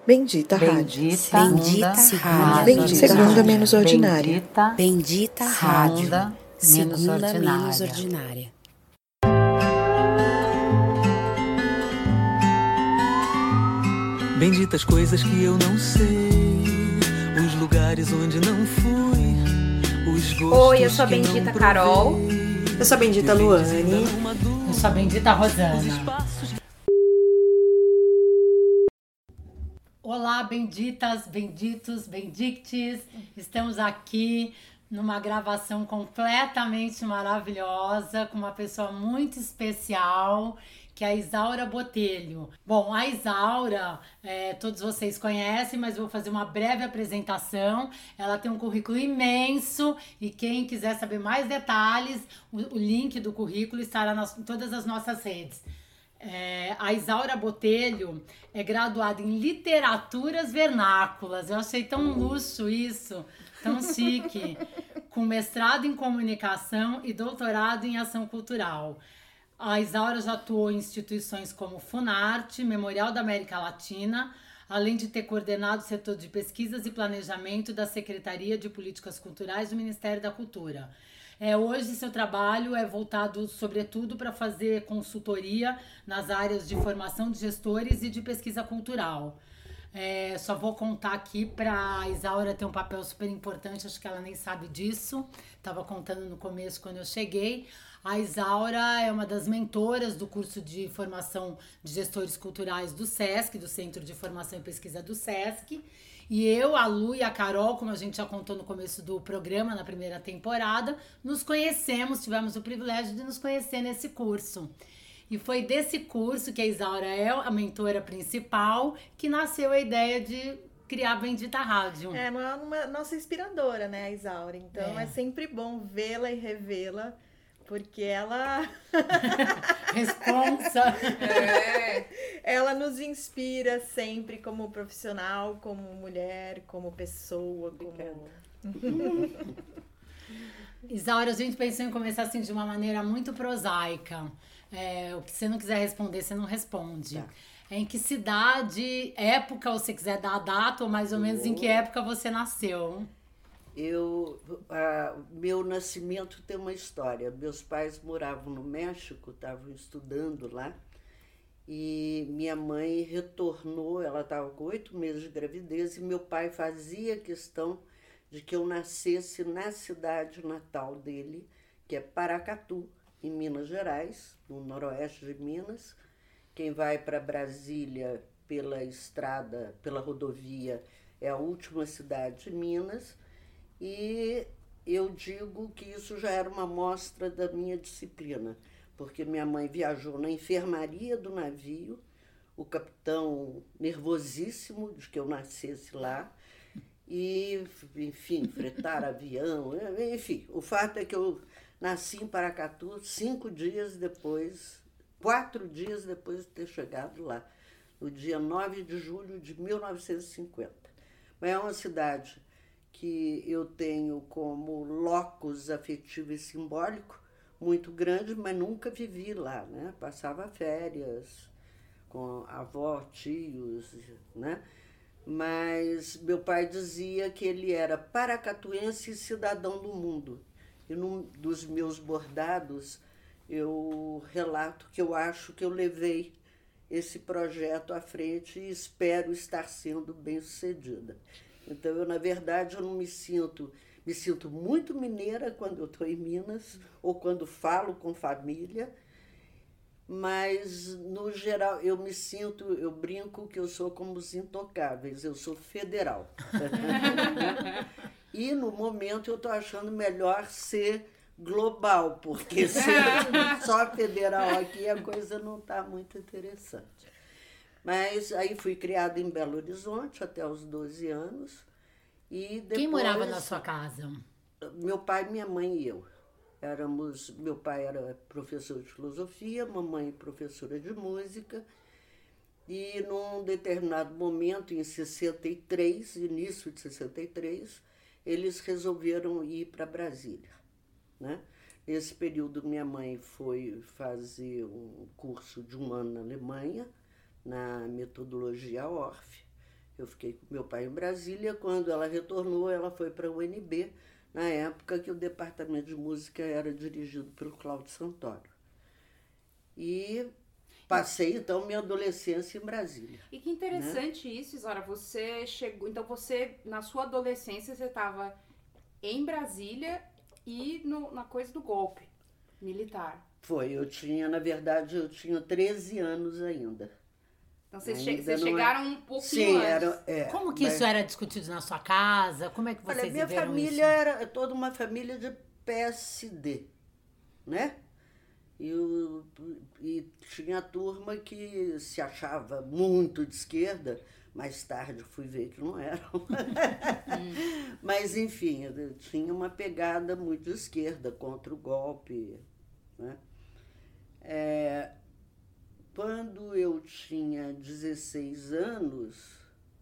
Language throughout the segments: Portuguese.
Bendita Rádio. Bendita Rádio. Segunda menos ordinária. Bendita Rádio. Segunda menos ordinária. Benditas coisas que eu não sei, os lugares onde não fui, os gostos. Oi, eu sou a Bendita Carol. Eu sou a Bendita Luane. Eu sou a Bendita Rosana. Olá, benditas, benditos, bendictes. Estamos aqui numa gravação completamente maravilhosa com uma pessoa muito especial, que é a Isaura Botelho. Bom, a Isaura, todos vocês conhecem, mas vou fazer uma breve apresentação. Ela tem um currículo imenso e quem quiser saber mais detalhes, o link do currículo estará em todas as nossas redes. A Isaura Botelho é graduada em Literaturas Vernáculas. Eu achei tão luxo isso, tão chique, com mestrado em Comunicação e doutorado em Ação Cultural. A Isaura já atuou em instituições como Funarte, Memorial da América Latina, além de ter coordenado o setor de pesquisas e planejamento da Secretaria de Políticas Culturais do Ministério da Cultura. Hoje, seu trabalho é voltado, sobretudo, para fazer consultoria nas áreas de formação de gestores e de pesquisa cultural. Só vou contar aqui para a Isaura ter um papel super importante, acho que ela nem sabe disso, estava contando no começo quando eu cheguei. A Isaura é uma das mentoras do curso de formação de gestores culturais do SESC, do Centro de Formação e Pesquisa do SESC. E eu, a Lu e a Carol, como a gente já contou no começo do programa, na primeira temporada, nos conhecemos, tivemos o privilégio de nos conhecer nesse curso. E foi desse curso que a Isaura é a mentora principal, que nasceu a ideia de criar a Bendita Rádio. Uma nossa inspiradora, né, a Isaura? Então é sempre bom vê-la e revê-la, porque ela... Responsa! Ela nos inspira sempre como profissional, como mulher, como pessoa, Isaura, a gente pensou em começar assim de uma maneira muito prosaica. O que você não quiser responder, você não responde. Tá. Em que cidade, época, ou você quiser dar a data, ou mais ou menos em que época você nasceu? Meu nascimento tem uma história. Meus pais moravam no México, estavam estudando lá, e minha mãe retornou, ela estava com 8 meses de gravidez, e meu pai fazia questão de que eu nascesse na cidade natal dele, que é Paracatu, em Minas Gerais, no noroeste de Minas. Quem vai para Brasília pela estrada, pela rodovia, é a última cidade de Minas. E eu digo que isso já era uma amostra da minha disciplina, porque minha mãe viajou na enfermaria do navio, o capitão nervosíssimo de que eu nascesse lá, e, enfim, fretar avião, enfim. O fato é que eu nasci em Paracatu 4 dias depois de ter chegado lá, no dia 9 de julho de 1950. Mas é uma cidade que eu tenho como locus afetivo e simbólico muito grande, mas nunca vivi lá, né? Passava férias com avó, tios, né? Mas meu pai dizia que ele era paracatuense e cidadão do mundo. E num dos meus bordados eu relato que eu acho que eu levei esse projeto à frente e espero estar sendo bem-sucedida. Então, eu, na verdade, eu não me sinto muito mineira quando eu estou em Minas, ou quando falo com família, mas, no geral, eu brinco que eu sou como os intocáveis, eu sou federal. E, no momento, eu estou achando melhor ser global, porque ser só federal aqui, a coisa não está muito interessante. Mas aí fui criada em Belo Horizonte até os 12 anos. E depois, quem morava na sua casa? Meu pai, minha mãe e eu. Meu pai era professor de filosofia, mamãe professora de música. E num determinado momento, em 63, início de 63, eles resolveram ir para Brasília, né? Nesse período, minha mãe foi fazer um curso de 1 ano na Alemanha, na metodologia Orff. Eu fiquei com meu pai em Brasília. Quando ela retornou, ela foi para a UNB, na época que o departamento de música era dirigido pelo Cláudio Santoro. E passei, então, minha adolescência em Brasília. E que interessante, né? Isso, Isaura. Você chegou... Então, na sua adolescência, você estava em Brasília e na coisa do golpe militar. Foi, na verdade, eu tinha 13 anos ainda. Então, vocês chegaram um pouquinho antes. Como que isso era discutido na sua casa? Como é que vocês viveram isso? Minha família era toda uma família de PSD, né? E tinha a turma que se achava muito de esquerda. Mais tarde fui ver que não eram. Mas, enfim, tinha uma pegada muito de esquerda contra o golpe, né? Quando eu tinha 16 anos,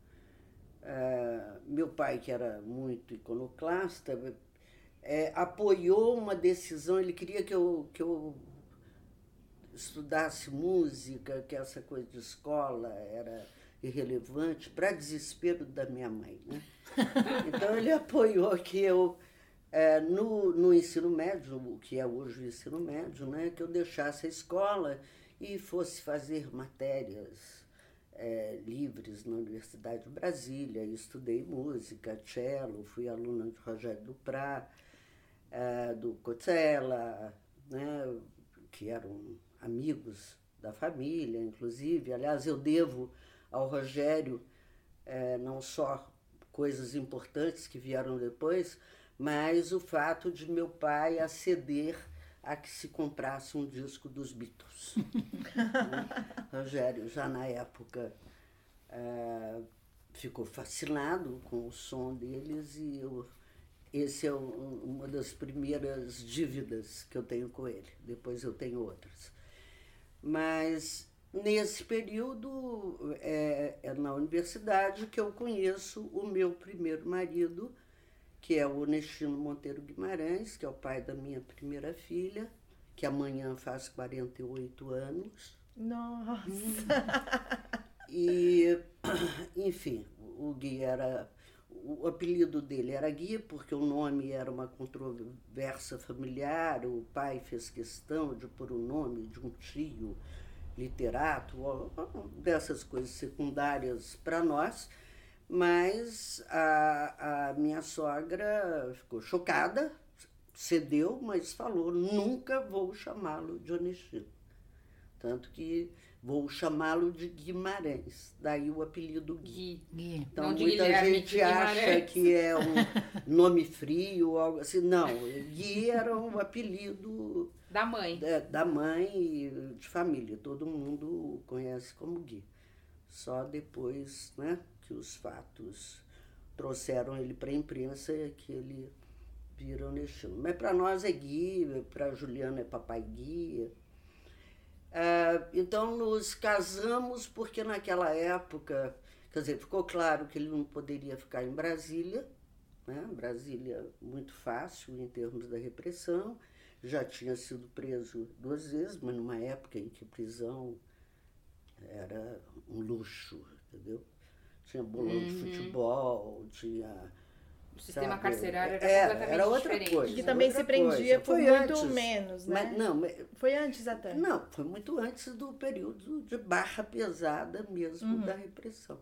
meu pai, que era muito iconoclasta, apoiou uma decisão. Ele queria que eu estudasse música, que essa coisa de escola era irrelevante, para desespero da minha mãe, né? Então ele apoiou que eu, no ensino médio, o que é hoje o ensino médio, né, que eu deixasse a escola e fosse fazer matérias livres na Universidade de Brasília. Estudei música, cello, fui aluna de Rogério Duprat, do Cotella, né, que eram amigos da família, inclusive. Aliás, eu devo ao Rogério não só coisas importantes que vieram depois, mas o fato de meu pai aceder a que se comprasse um disco dos Beatles. Né? Rogério, já na época, ficou fascinado com o som deles e esse é uma das primeiras dívidas que eu tenho com ele. Depois eu tenho outras. Mas nesse período é na universidade que eu conheço o meu primeiro marido, que é o Onestino Monteiro Guimarães, que é o pai da minha primeira filha, que amanhã faz 48 anos. Nossa! E, enfim, o Gui o apelido dele era Gui, porque o nome era uma controvérsia familiar. O pai fez questão de pôr o nome de um tio literato, dessas coisas secundárias para nós. Mas a minha sogra ficou chocada, cedeu, mas falou: nunca vou chamá-lo de Onestino. Tanto que vou chamá-lo de Guimarães, daí o apelido Gui. Então muita gente acha que é um nome frio ou algo assim. Não, Gui era um apelido da mãe. Da mãe e de família. Todo mundo o conhece como Gui. Só depois, né, que os fatos trouxeram ele para a imprensa que ele vira Onestino. Mas para nós é Gui, para Juliana é Papai Gui. Então nos casamos porque naquela época, quer dizer, ficou claro que ele não poderia ficar em Brasília, né? Brasília muito fácil em termos da repressão, já tinha sido preso 2 vezes, mas numa época em que prisão era um luxo, entendeu? Tinha bolão de futebol, tinha... O sistema carcerário era completamente era outra diferente. coisa. Que também se prendia por muito antes, menos, né? Mas, foi antes até. Não, foi muito antes do período de barra pesada mesmo da repressão.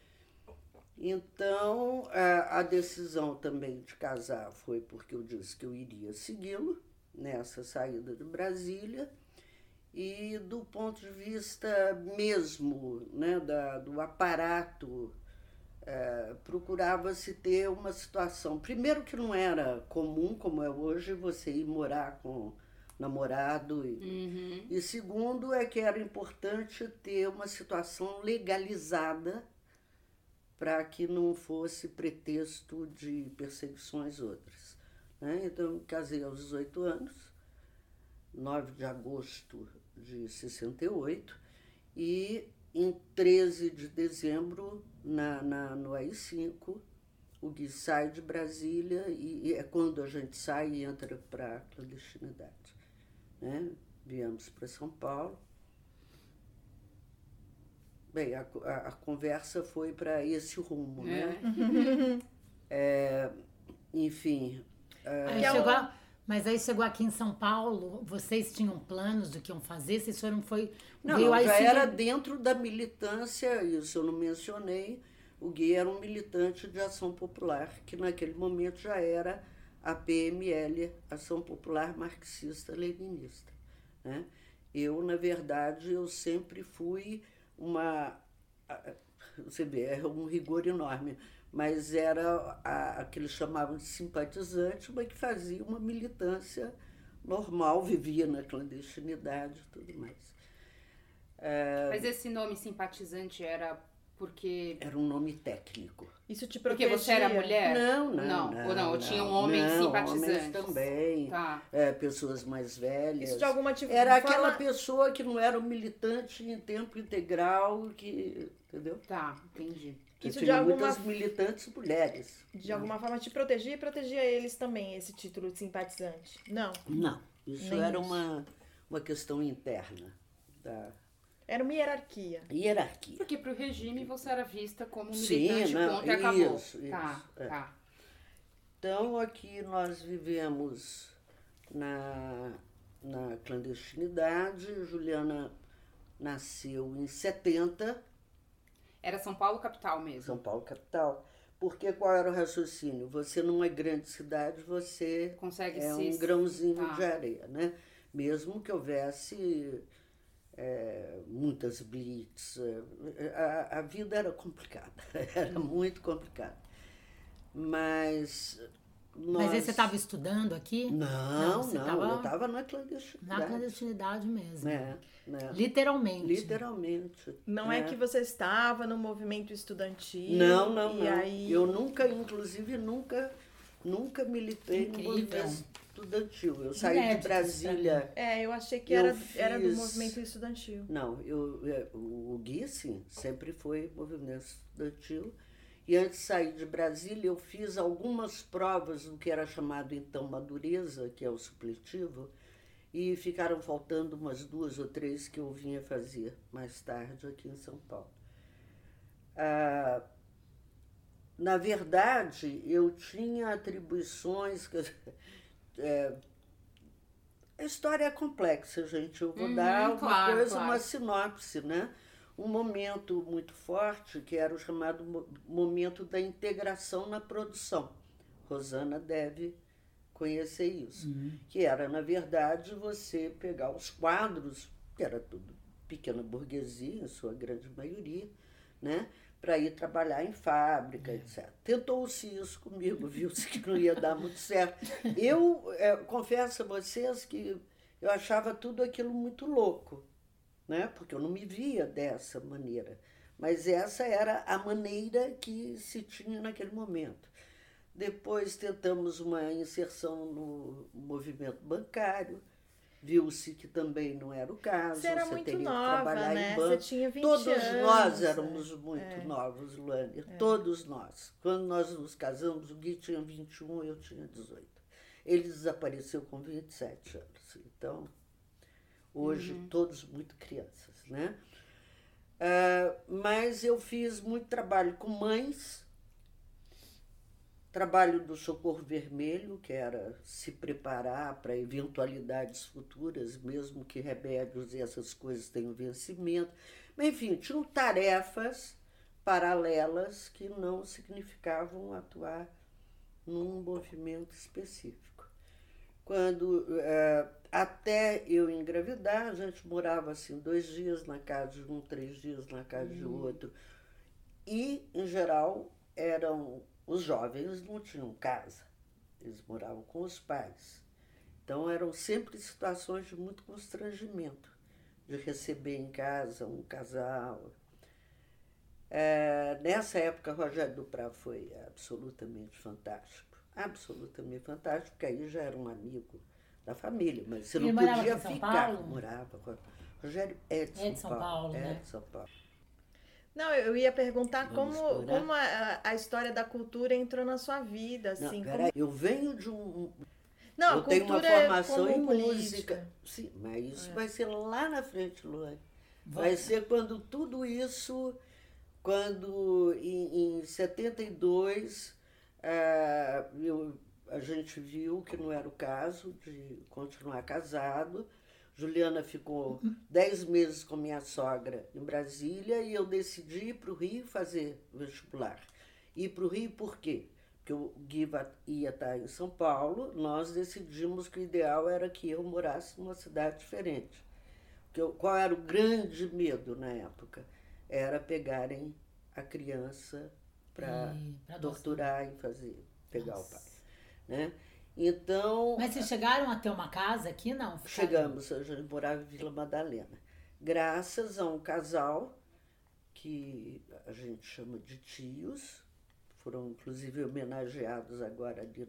Então, a decisão também de casar foi porque eu disse que eu iria segui-lo nessa saída de Brasília. E do ponto de vista mesmo, né, do aparato, procurava-se ter uma situação, primeiro que não era comum, como é hoje, você ir morar com namorado, e segundo é que era importante ter uma situação legalizada para que não fosse pretexto de perseguições outras, né? Então eu casei aos 18 anos, 9 de agosto de 68, e em 13 de dezembro, no AI-5, o Gui sai de Brasília e é quando a gente sai e entra para a clandestinidade, né? Viemos para São Paulo Bem, a conversa foi para esse rumo, né? Enfim. Mas aí chegou aqui em São Paulo, vocês tinham planos do que iam fazer? Vocês foram, Não, já era dentro da militância, isso eu não mencionei. O Gui era um militante de Ação Popular, que naquele momento já era a PML, Ação Popular Marxista-Leninista, né? Eu, na verdade, eu sempre fui você vê, é um rigor enorme, mas era a que eles chamavam de simpatizante, mas que fazia uma militância normal, vivia na clandestinidade e tudo mais. Mas esse nome simpatizante era porque... Era um nome técnico. Isso te protegia? Porque você era mulher? Não. Tinham homens simpatizantes. Homens também, tá. Pessoas mais velhas. Isso de alguma Era aquela pessoa que não era um militante em tempo integral, entendeu? Tá, entendi. Isso tinha muitas militantes mulheres. De alguma forma te protegia e protegia eles também, esse título de simpatizante? Não. Não, isso era uma questão interna Era uma hierarquia. Porque para o regime você era vista como militante, ponto, e acabou. Isso. Tá. Então, aqui nós vivemos na clandestinidade. Juliana nasceu em 70. Era São Paulo capital mesmo? São Paulo capital. Porque qual era o raciocínio? Você numa grande cidade, você consegue um grãozinho de areia, né? Mesmo que houvesse... muitas blitz, a vida era complicada, era muito complicada. Mas aí você estava estudando aqui? Não, eu estava na clandestinidade. Na clandestinidade mesmo. Literalmente. Não é que você estava no movimento estudantil? Não. Aí... Eu nunca militei no movimento estudantil. Eu saí de Brasília. Eu achei que era do movimento estudantil. Não, o Gui, sim, sempre foi movimento estudantil. E antes de sair de Brasília, eu fiz algumas provas do que era chamado então Madureza, que é o supletivo, e ficaram faltando umas 2 ou 3 que eu vinha fazer mais tarde aqui em São Paulo. Na verdade, eu tinha atribuições... A história é complexa, gente. Eu vou dar uma sinopse, né? Um momento muito forte, que era o chamado momento da integração na produção. Rosana deve conhecer isso. Que era, na verdade, você pegar os quadros, que era tudo pequena burguesia, em sua grande maioria, né? Para ir trabalhar em fábrica, etc. Tentou-se isso comigo, viu-se que não ia dar muito certo. Eu confesso a vocês que eu achava tudo aquilo muito louco, né? Porque eu não me via dessa maneira. Mas essa era a maneira que se tinha naquele momento. Depois tentamos uma inserção no movimento bancário. Viu-se que também não era o caso. Você era muito teria nova, que trabalhar né? em banco. Você tinha 20 Todos anos. nós éramos muito novos, Luane. Todos nós. Quando nós nos casamos, o Gui tinha 21, eu tinha 18. Ele desapareceu com 27 anos. Então, hoje, todos muito crianças, né? Mas eu fiz muito trabalho com mães, trabalho do Socorro Vermelho, que era se preparar para eventualidades futuras, mesmo que remédios e essas coisas tenham vencimento. Mas, enfim, tinham tarefas paralelas que não significavam atuar num movimento específico. Quando, até eu engravidar, a gente morava assim 2 dias na casa de um, 3 dias na casa de outro. E, em geral, os jovens não tinham casa, eles moravam com os pais. Então eram sempre situações de muito constrangimento, de receber em casa um casal. Nessa época, Rogério Duprá foi absolutamente fantástico, porque aí já era um amigo da família, mas você não podia ficar. Morava. Rogério é de São Paulo, né? De São Paulo. Não, eu ia perguntar como a história da cultura entrou na sua vida, assim. Não, peraí, eu venho de um... Não, eu tenho uma formação em música. Sim, mas isso vai ser lá na frente, Luane. Vai ser quando tudo isso, quando em 72 a gente viu que não era o caso de continuar casado. Juliana ficou 10 meses com minha sogra em Brasília e eu decidi ir para o Rio fazer vestibular. Ir para o Rio por quê? Porque o Gui ia estar em São Paulo, nós decidimos que o ideal era que eu morasse numa cidade diferente. Qual era o grande medo na época? Era pegarem a criança para torturar e pegar o pai. Né? Então, mas vocês chegaram a ter uma casa aqui, não? Chegamos, a gente morava em Vila Madalena. Graças a um casal que a gente chama de tios, foram inclusive homenageados agora ali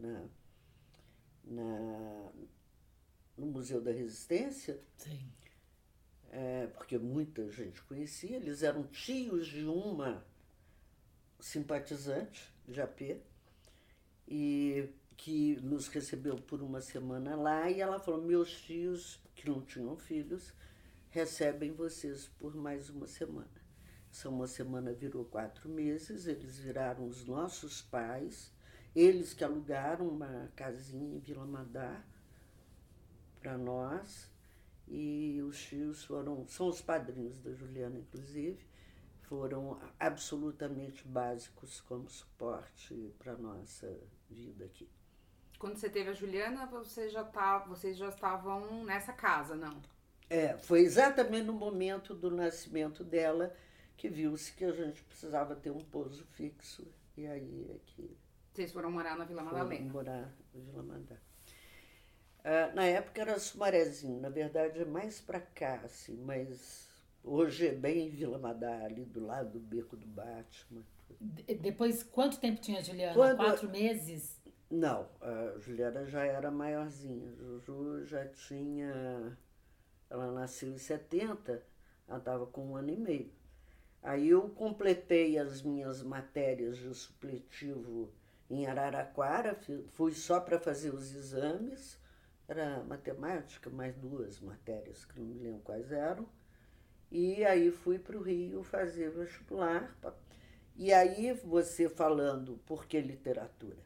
no Museu da Resistência. Sim. Porque muita gente conhecia, eles eram tios de uma simpatizante de AP, e que nos recebeu por uma semana lá, e ela falou, meus tios, que não tinham filhos, recebem vocês por mais uma semana. Essa uma semana virou 4 meses, eles viraram os nossos pais, eles que alugaram uma casinha em Vila Madá para nós, e os tios são os padrinhos da Juliana, inclusive, foram absolutamente básicos como suporte para a nossa vida aqui. Quando você teve a Juliana, vocês já estavam nessa casa, não? Foi exatamente no momento do nascimento dela que viu-se que a gente precisava ter um pouso fixo. E aí é que... Vocês foram morar na Vila Madalena? Foram morar na Vila Madalena. Na época era Sumarezinho, na verdade é mais para cá, assim, mas hoje é bem Vila Madá, ali do lado do Beco do Batman. Depois, quanto tempo tinha a Juliana? 4 meses? Não, a Juliana já era maiorzinha. A Juju já tinha... Ela nasceu em 70, ela estava com 1 ano e meio. Aí eu completei as minhas matérias de supletivo em Araraquara, fui só para fazer os exames, era matemática, mais 2 matérias, que não me lembro quais eram. E aí fui para o Rio fazer vestibular. E aí você falando, por que literatura?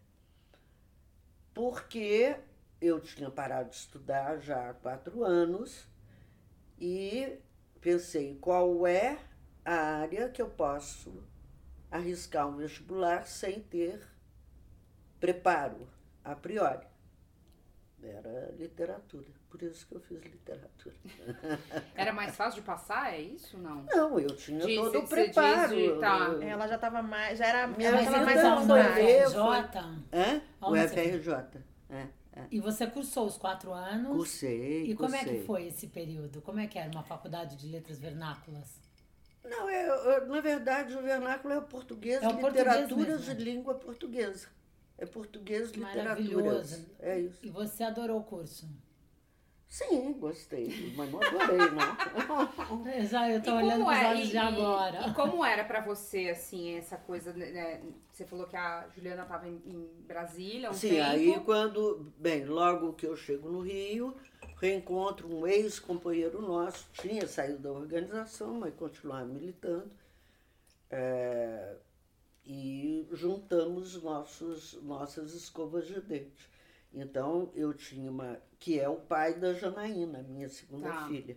Porque eu tinha parado de estudar já há 4 anos e pensei qual é a área que eu posso arriscar um vestibular sem ter preparo a priori. Era literatura, por isso que eu fiz literatura. Era mais fácil de passar, é isso? Não, não, eu tinha todo o preparo. Tá. Ela já estava mais, já era Minha ela vida tava mais não vontade. foi o FRJ. E você cursou os 4 anos? Cursei. E como é que foi esse período? Como é que era uma faculdade de letras vernáculas? Não, na verdade o vernáculo é o português, literaturas de língua portuguesa. É português, literaturas. É isso. E você adorou o curso? Sim, gostei, mas não adorei, não. Eu tô olhando para os olhos de agora. E como era para você, assim, essa coisa, né? Você falou que a Juliana estava em Brasília há um tempo. Sim, aí logo que eu chego no Rio, reencontro um ex-companheiro nosso, tinha saído da organização, mas continuava militando, e juntamos nossas escovas de dente. Então, eu tinha que é o pai da Janaína, minha segunda filha.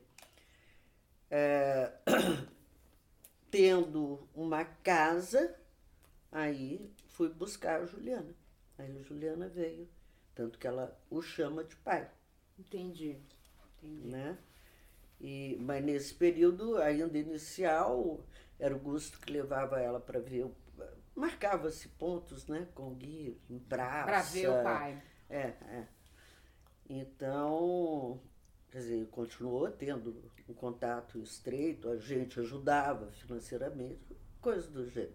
Tendo uma casa, aí fui buscar a Juliana. Aí a Juliana veio, tanto que ela o chama de pai. Entendi. Né? Mas nesse período, ainda inicial, era o Gusto que levava ela para ver, marcava-se pontos, né, com o Gui, em praça. Para ver o pai. Então, quer dizer, continuou tendo um contato estreito, a gente ajudava financeiramente, coisas do gênero.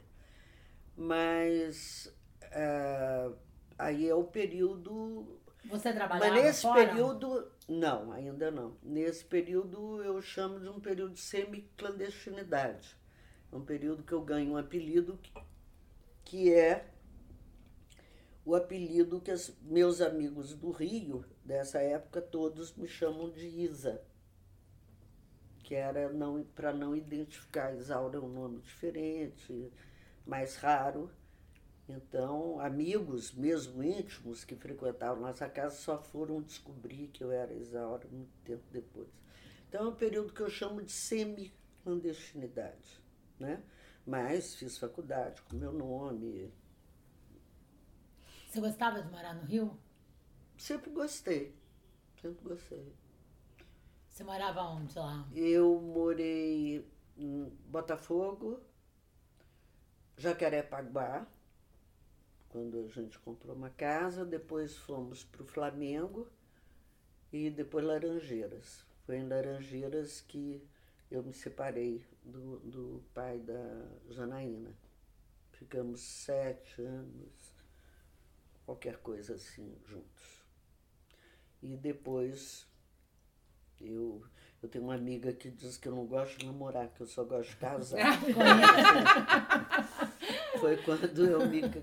Mas aí é o período... Você trabalhava Mas nesse fora? período, não, ainda não. Nesse período eu chamo de um período de semi-clandestinidade. É um período que eu ganho um apelido que é o apelido que meus amigos do Rio, dessa época, todos me chamam de Isa, que era para não identificar. Isaura é um nome diferente, mais raro. Então, amigos, mesmo íntimos, que frequentavam nossa casa, só foram descobrir que eu era Isaura muito tempo depois. Então, é um período que eu chamo de semi-clandestinidade, né? Mas fiz faculdade com meu nome. Você gostava de morar no Rio? Sempre gostei, sempre gostei. Você morava onde lá? Eu morei em Botafogo, Jacarepaguá, quando a gente comprou uma casa, depois fomos para o Flamengo e depois Laranjeiras. Foi em Laranjeiras que eu me separei do pai da Janaína. Ficamos 7 anos, qualquer coisa assim, juntos. E depois eu tenho uma amiga que diz que eu não gosto de namorar, que eu só gosto de casar. Foi quando eu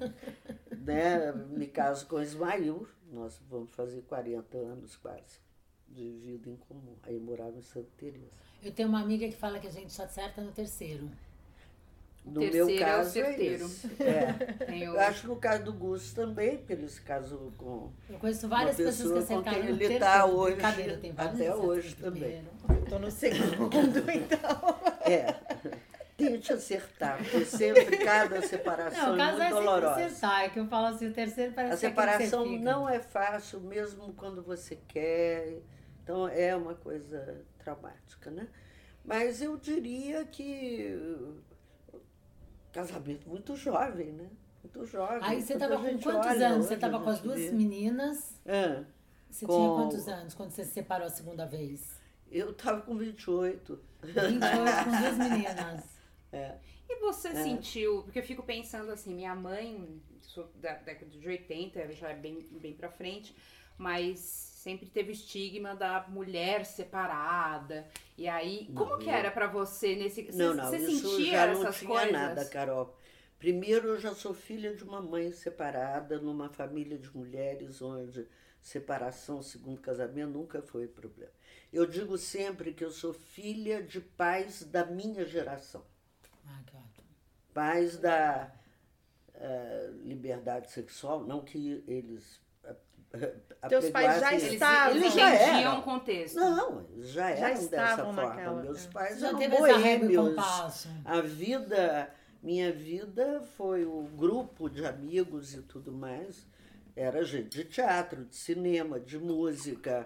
me caso com Ismael. Nós vamos fazer 40 anos quase de vida em comum. Aí eu morava em Santa Teresa. Eu tenho uma amiga que fala que a gente só acerta no terceiro. No meu caso, é certeiro. Eu acho que no caso do Gusto também, porque ele se casou com eu conheço várias uma pessoas que pessoa com acertaram quem no ele terceiro. está hoje, Tem vários até acertos hoje no também. primeiro. Tô no segundo, então. Tente acertar, porque sempre cada separação Não, o é caso muito é sempre dolorosa. acertar, é que eu falo assim, o terceiro parece A que é aquele que separação você fica. não é fácil, mesmo quando você quer. Então, é uma coisa traumática, né? Mas eu diria que casamento muito jovem, né? Muito jovem. Aí você Muita estava com gente quantos olha anos? Você hoje, estava a com as gente duas vê. meninas. Você com- tinha quantos anos quando você se separou a segunda vez? Eu estava com 28. 28 com duas meninas. E você sentiu, porque eu fico pensando assim, minha mãe, sou da década de 80, ela já é bem pra frente, mas sempre teve o estigma da mulher separada. E aí, como que era pra você nesse... Não, você isso sentia já não essas tinha coisas? nada, Carol. Primeiro, eu já sou filha de uma mãe separada, numa família de mulheres, onde separação, segundo casamento, nunca foi problema. Eu digo sempre que eu sou filha de pais da minha geração. Ah, que ótimo. Pais da liberdade sexual, não que eles Teus pais já apregoassem- estavam. Eles já entendiam eram. o contexto. Não, eles já eram dessa estavam forma. naquela- Meus pais Você já eram teve essa régua e boêmios. compasso? Minha vida foi o grupo de amigos e tudo mais. Era gente de teatro, de cinema, de música,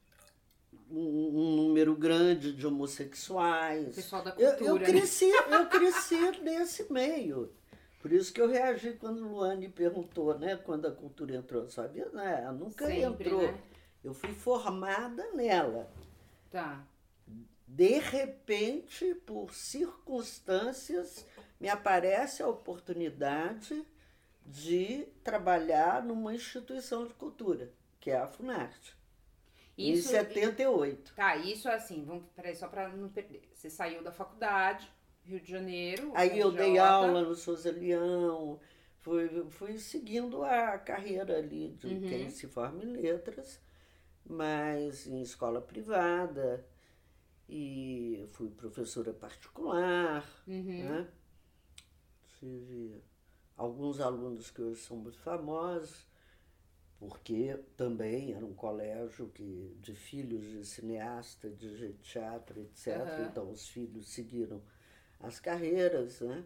um número grande de homossexuais. Pessoal da Eu cultura, cresci nesse meio. Por isso que eu reagi quando Luane perguntou, né? Quando a cultura entrou na sua vida. Né? Ela nunca Sempre, entrou. né? Eu fui formada nela. Tá. De repente, por circunstâncias, me aparece a oportunidade de trabalhar numa instituição de cultura, que é a Funarte, em 78. Tá, isso assim, peraí, só pra não perder. Você saiu da faculdade, Rio de Janeiro. Aí eu dei FRJ. aula no Souza Leão, fui seguindo a carreira ali de quem se forma em letras, mas em escola privada, e fui professora particular, né? Tive alguns alunos que hoje são muito famosos, porque também era um colégio de filhos de cineasta, de teatro, etc. Então os filhos seguiram as carreiras, né?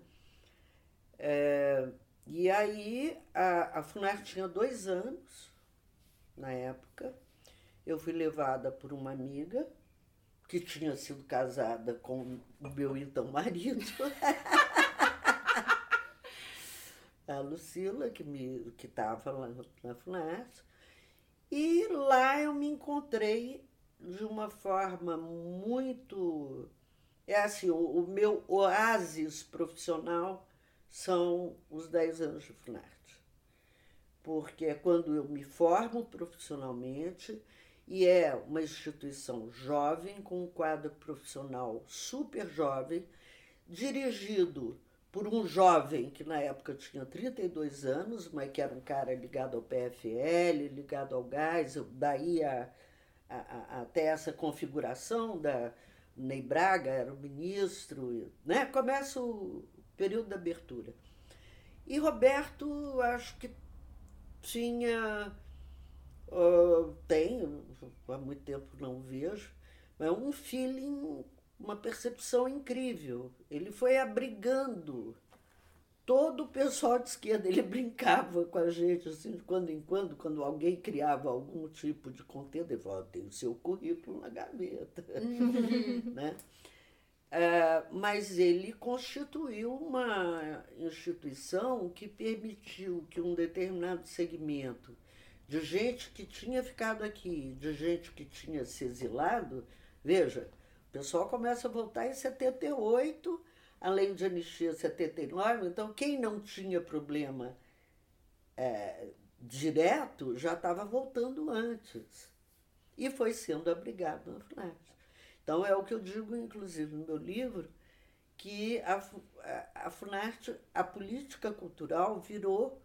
E aí a Funarte tinha 2 anos, na época. Eu fui levada por uma amiga que tinha sido casada com o meu então marido. A Lucila, que estava lá na Funarte. E lá eu me encontrei de uma forma muito... assim, o meu oásis profissional são os 10 anos de Funarte. Porque é quando eu me formo profissionalmente e é uma instituição jovem, com um quadro profissional super jovem, dirigido por um jovem que na época tinha 32 anos, mas que era um cara ligado ao PFL, ligado ao gás, daí até essa configuração Ney Braga era o ministro, né? Começa o período da abertura. E Roberto, acho que tinha, tem, há muito tempo não o vejo, mas um feeling, uma percepção incrível. Ele foi abrigando todo o pessoal de esquerda, ele brincava com a gente, assim, de quando em quando alguém criava algum tipo de conteúdo, ele falava, tem o seu currículo na gaveta. Né? Mas ele constituiu uma instituição que permitiu que um determinado segmento de gente que tinha ficado aqui, de gente que tinha se exilado, veja, o pessoal começa a voltar em 78, além de anistia 79, então quem não tinha problema direto já estava voltando antes e foi sendo abrigado na FUNARTE. Então é o que eu digo, inclusive, no meu livro, que a FUNARTE, a política cultural virou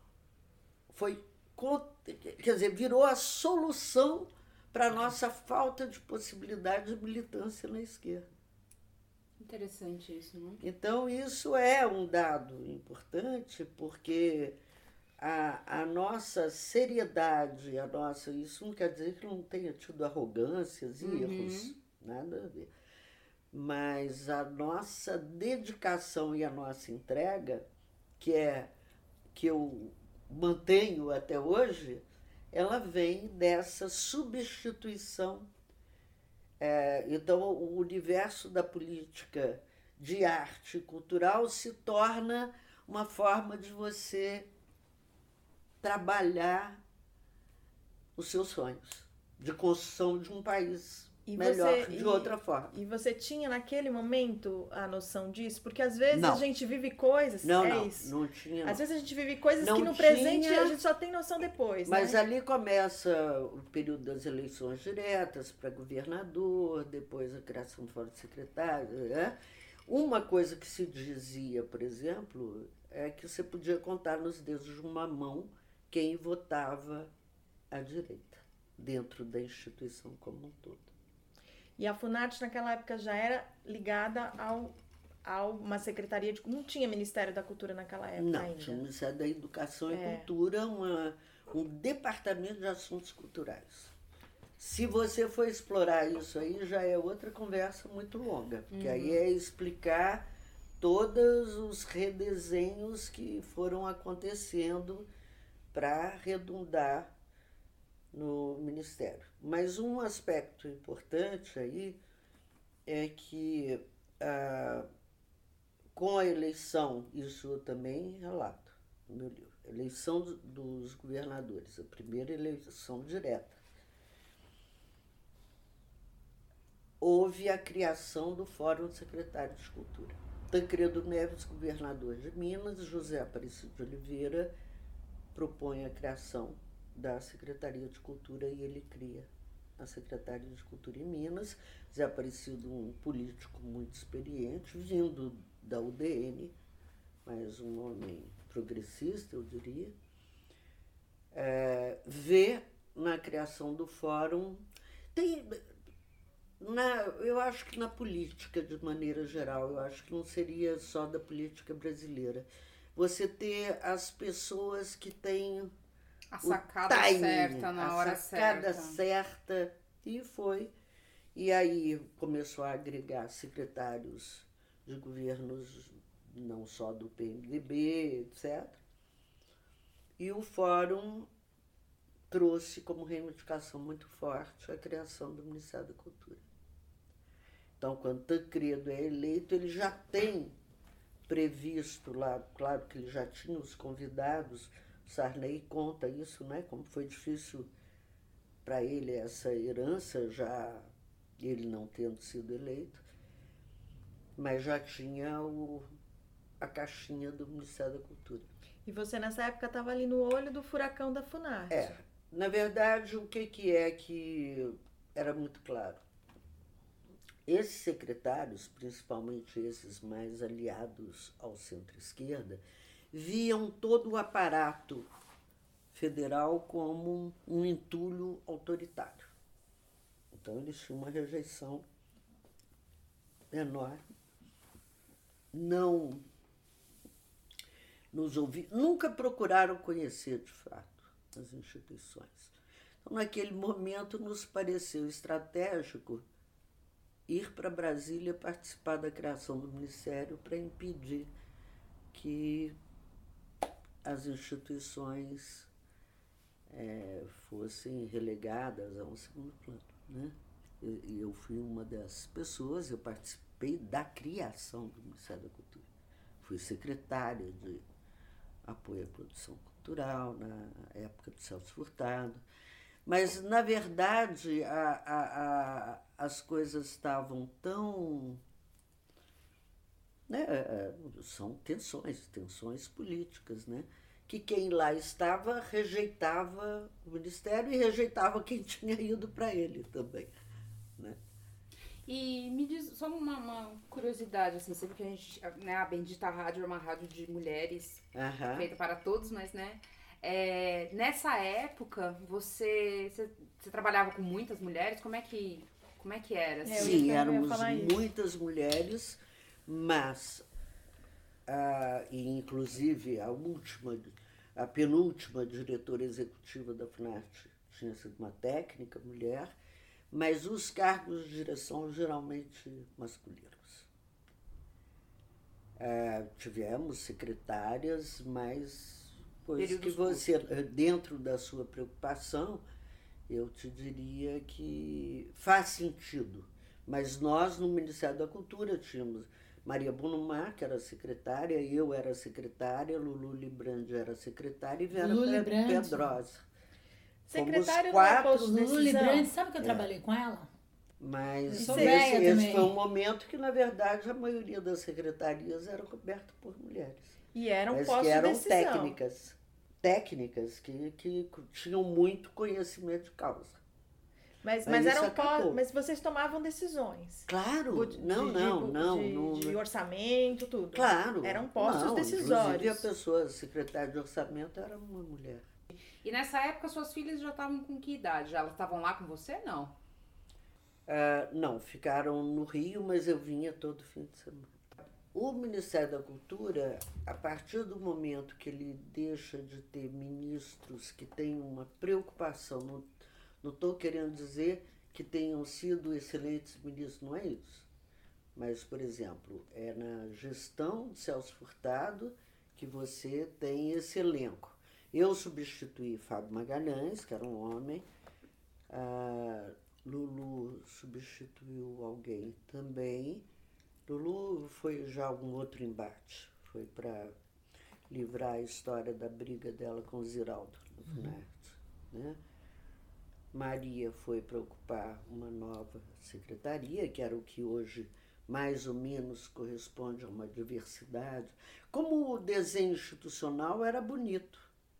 a solução para a nossa falta de possibilidade de militância na esquerda. Interessante isso, né? Então, isso é um dado importante, porque a nossa seriedade, isso não quer dizer que não tenha tido arrogâncias e erros, nada a ver. Mas a nossa dedicação e a nossa entrega, que eu mantenho até hoje, ela vem dessa substituição. Então, o universo da política de arte cultural se torna uma forma de você trabalhar os seus sonhos, de construção de um país melhor, de outra forma. E você tinha naquele momento a noção disso? Porque às vezes Não. a gente vive coisas... Não tinha. Às vezes a gente vive coisas Não que no tinha, presente a gente só tem noção depois, Mas né? ali começa o período das eleições diretas para governador, depois a criação do fórum de secretário, né? Uma coisa que se dizia, por exemplo, é que você podia contar nos dedos de uma mão quem votava à direita, dentro da instituição como um todo. E a FUNARTE naquela época já era ligada a uma secretaria de... Não tinha Ministério da Cultura naquela época ainda? Não, tinha o Ministério da Educação e Cultura, um departamento de assuntos culturais. Se você for explorar isso aí, já é outra conversa muito longa, porque aí é explicar todos os redesenhos que foram acontecendo para redundar no Ministério. Mas um aspecto importante aí é que com a eleição, isso eu também relato no meu livro, eleição dos governadores, a primeira eleição direta, houve a criação do Fórum de Secretários de Cultura. Tancredo Neves, governador de Minas, José Aparecido de Oliveira propõe a criação da Secretaria de Cultura e ele cria a Secretaria de Cultura em Minas. Zé Aparecido, um político muito experiente, vindo da UDN, mas um homem progressista, eu diria, vê na criação do fórum... eu acho que na política, de maneira geral, eu acho que não seria só da política brasileira, você ter as pessoas que têm a sacada certa na hora certa. A sacada certa, e foi. E aí começou a agregar secretários de governos, não só do PMDB, etc. E o Fórum trouxe como reivindicação muito forte a criação do Ministério da Cultura. Então, quando Tancredo é eleito, ele já tem previsto lá, claro que ele já tinha os convidados, Sarney conta isso, né? Como foi difícil para ele essa herança, já ele não tendo sido eleito, mas já tinha a caixinha do Ministério da Cultura. E você nessa época estava ali no olho do furacão da FUNARTE. Na verdade, o que é que era muito claro? Esses secretários, principalmente esses mais aliados ao centro-esquerda, viam todo o aparato federal como um entulho autoritário. Então, eles tinham uma rejeição enorme, não nos ouviram, nunca procuraram conhecer de fato as instituições. Então, naquele momento, nos pareceu estratégico ir para Brasília participar da criação do Ministério para impedir que as instituições fossem relegadas a um segundo plano, né? E eu fui uma das pessoas, eu participei da criação do Ministério da Cultura. Fui secretária de apoio à produção cultural na época do Celso Furtado. Mas, na verdade, as coisas estavam tão... né? São tensões políticas, né? Que quem lá estava rejeitava o Ministério e rejeitava quem tinha ido para ele também, né? E me diz só uma curiosidade, assim, sempre que a gente, né, a Bendita Rádio é uma rádio de mulheres, feita para todos, mas, né, nessa época, você trabalhava com muitas mulheres? Como é que era? Assim? Sim, éramos muitas mulheres, mas, e inclusive a penúltima diretora executiva da FUNARTE tinha sido uma técnica mulher, mas os cargos de direção geralmente masculinos. Tivemos secretárias, mas coisa que você, dentro da sua preocupação, eu te diria que faz sentido. Mas nós, no Ministério da Cultura, tínhamos Maria Bonumar, que era secretária, eu era secretária, Lulu Librandi era secretária e Vera Pedrosa. Secretária Fomos quatro. Lulu Librandi, sabe que eu trabalhei com ela? Mas Sou esse foi um momento que, na verdade, a maioria das secretarias eram cobertas por mulheres. E eram mas postos que eram de decisão. técnicas que tinham muito conhecimento de causa. Mas vocês tomavam decisões. Claro, de orçamento, tudo. Claro. Eram postos decisórios. Inclusive a pessoa, secretária de orçamento, era uma mulher. E nessa época suas filhas já estavam com que idade? Elas estavam lá com você, não? Não, ficaram no Rio, mas eu vinha todo fim de semana. O Ministério da Cultura, a partir do momento que ele deixa de ter ministros que têm uma preocupação, não estou querendo dizer que tenham sido excelentes ministros, não é isso. Mas, por exemplo, é na gestão de Celso Furtado que você tem esse elenco. Eu substituí Fábio Magalhães, que era um homem, Lulu substituiu alguém também. Lulu foi já algum outro embate, foi para livrar a história da briga dela com o Ziraldo, no FUNARTE, né? Maria foi para ocupar uma nova secretaria, que era o que hoje mais ou menos corresponde a uma diversidade. Como o desenho institucional era bonito,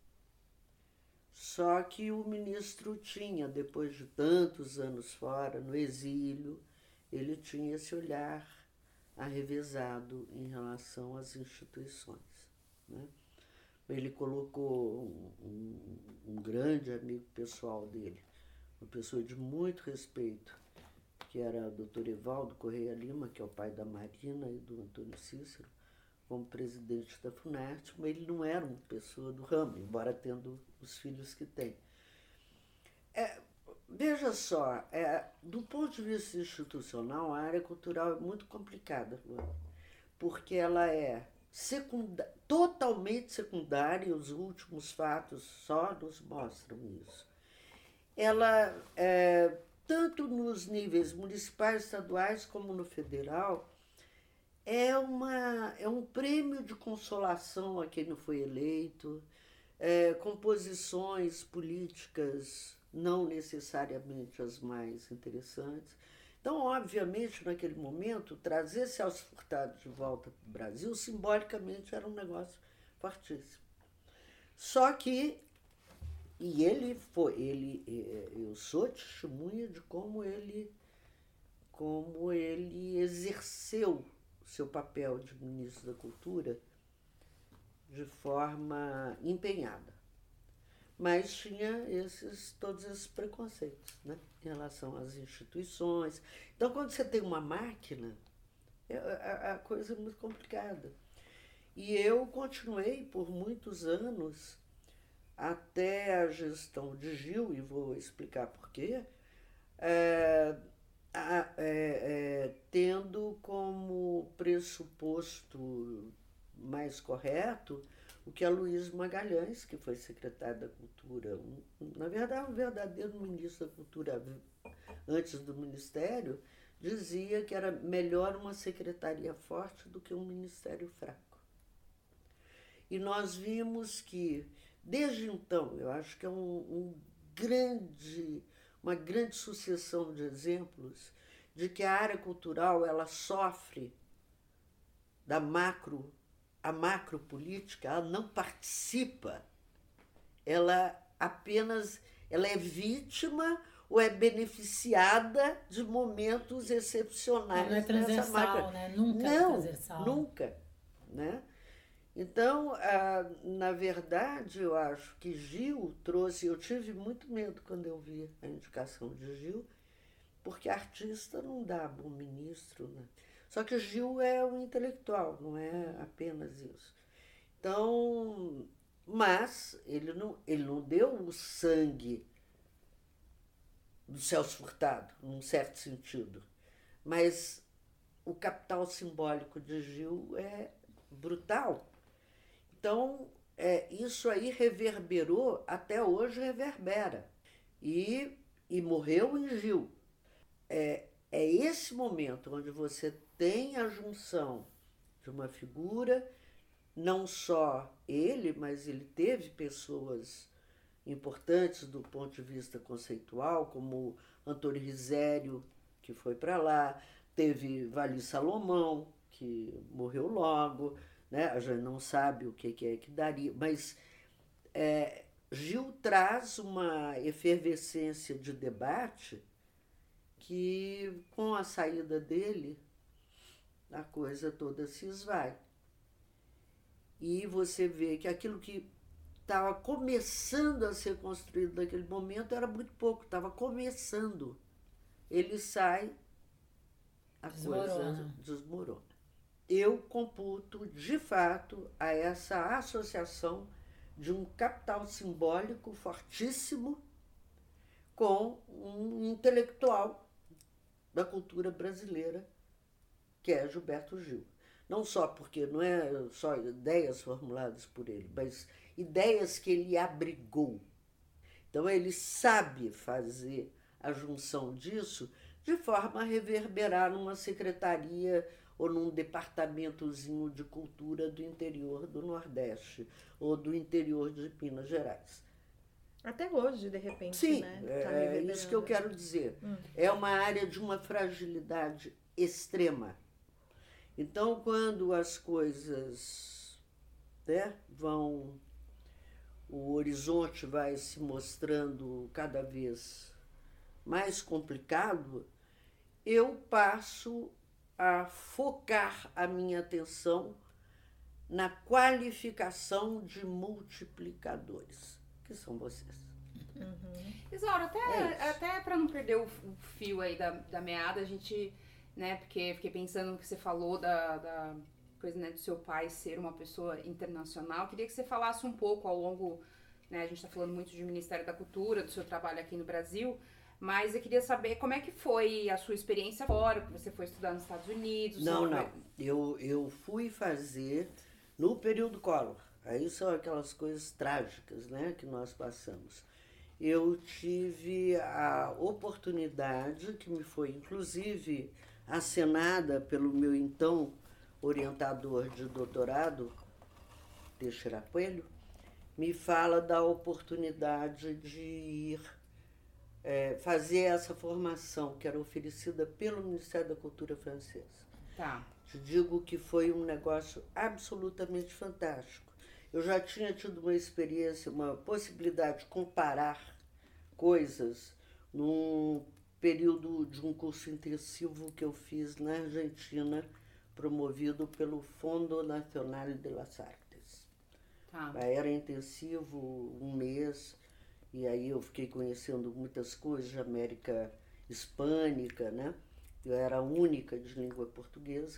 só que o ministro tinha, depois de tantos anos fora, no exílio, ele tinha esse olhar arrevezado em relação às instituições, né? Ele colocou um grande amigo pessoal dele, uma pessoa de muito respeito, que era o Dr. Evaldo Correia Lima, que é o pai da Marina e do Antônio Cícero, como presidente da FUNARTE, mas ele não era uma pessoa do ramo, embora tendo os filhos que tem. Veja só, do ponto de vista institucional, a área cultural é muito complicada, Luana, porque ela é totalmente secundária, e os últimos fatos só nos mostram isso. Ela, tanto nos níveis municipais, estaduais, como no federal, é um prêmio de consolação a quem não foi eleito, com posições políticas não necessariamente as mais interessantes. Então, obviamente, naquele momento, trazer Celso Furtado de volta para o Brasil, simbolicamente, era um negócio fortíssimo. Só que, eu sou testemunha de como ele exerceu o seu papel de ministro da Cultura de forma empenhada. Mas tinha todos esses preconceitos, né, em relação às instituições. Então, quando você tem uma máquina, A coisa é muito complicada. E eu continuei por muitos anos, até a gestão de Gil, e vou explicar por quê, tendo como pressuposto mais correto o que a Luísa Magalhães, que foi secretária da Cultura, na verdade, um verdadeiro ministro da Cultura antes do Ministério, dizia que era melhor uma secretaria forte do que um ministério fraco. E nós vimos que, desde então, eu acho que é uma grande sucessão de exemplos de que a área cultural ela sofre da a macropolítica, ela não participa, ela é vítima ou é beneficiada de momentos excepcionais. Não é transversal, né? Nunca é transversal. Nunca, né? Então, na verdade, eu acho que Gil trouxe... Eu tive muito medo quando eu vi a indicação de Gil, porque artista não dá bom ministro, né? Só que Gil é um intelectual, não é apenas isso. Então, mas ele não deu o sangue do Celso Furtado, num certo sentido. Mas o capital simbólico de Gil é brutal. Então, isso aí reverberou, até hoje reverbera. E morreu em Gil. É esse momento onde você tem a junção de uma figura, não só ele, mas ele teve pessoas importantes do ponto de vista conceitual, como Antônio Risério, que foi para lá, teve Vali Salomão, que morreu logo, né? A gente não sabe o que é que daria, mas Gil traz uma efervescência de debate que, com a saída dele, a coisa toda se esvai. E você vê que aquilo que estava começando a ser construído naquele momento era muito pouco, estava começando. Ele sai, a coisa desmorona. Eu computo, de fato, a essa associação de um capital simbólico fortíssimo com um intelectual da cultura brasileira, que é Gilberto Gil. Não só porque não é só ideias formuladas por ele, mas ideias que ele abrigou. Então ele sabe fazer a junção disso de forma a reverberar numa secretaria ou num departamentozinho de cultura do interior do Nordeste ou do interior de Minas Gerais. Até hoje, de repente, sim, né? É isso que eu quero dizer. É uma área de uma fragilidade extrema. Então, quando as coisas, né, o horizonte vai se mostrando cada vez mais complicado, eu passo a focar a minha atenção na qualificação de multiplicadores, que são vocês. Isaura, até para não perder o fio aí da meada, a gente, né, porque fiquei pensando no que você falou da coisa, né, do seu pai ser uma pessoa internacional, queria que você falasse um pouco ao longo, né, a gente está falando muito de Ministério da Cultura, do seu trabalho aqui no Brasil, mas eu queria saber como é que foi a sua experiência fora, que você foi estudar nos Estados Unidos. Não. Eu fui fazer no período Collor. Aí são aquelas coisas trágicas, né, que nós passamos. Eu tive a oportunidade, que me foi inclusive acenada pelo meu então orientador de doutorado, Teixeira Coelho, me fala da oportunidade de ir fazer essa formação que era oferecida pelo Ministério da Cultura francês. Tá. Te digo que foi um negócio absolutamente fantástico. Eu já tinha tido uma experiência, uma possibilidade de comparar coisas num período de um curso intensivo que eu fiz na Argentina, promovido pelo Fundo Nacional de las Artes. Tá. Era intensivo, um mês, e aí eu fiquei conhecendo muitas coisas de América Hispânica, né? Eu era a única de língua portuguesa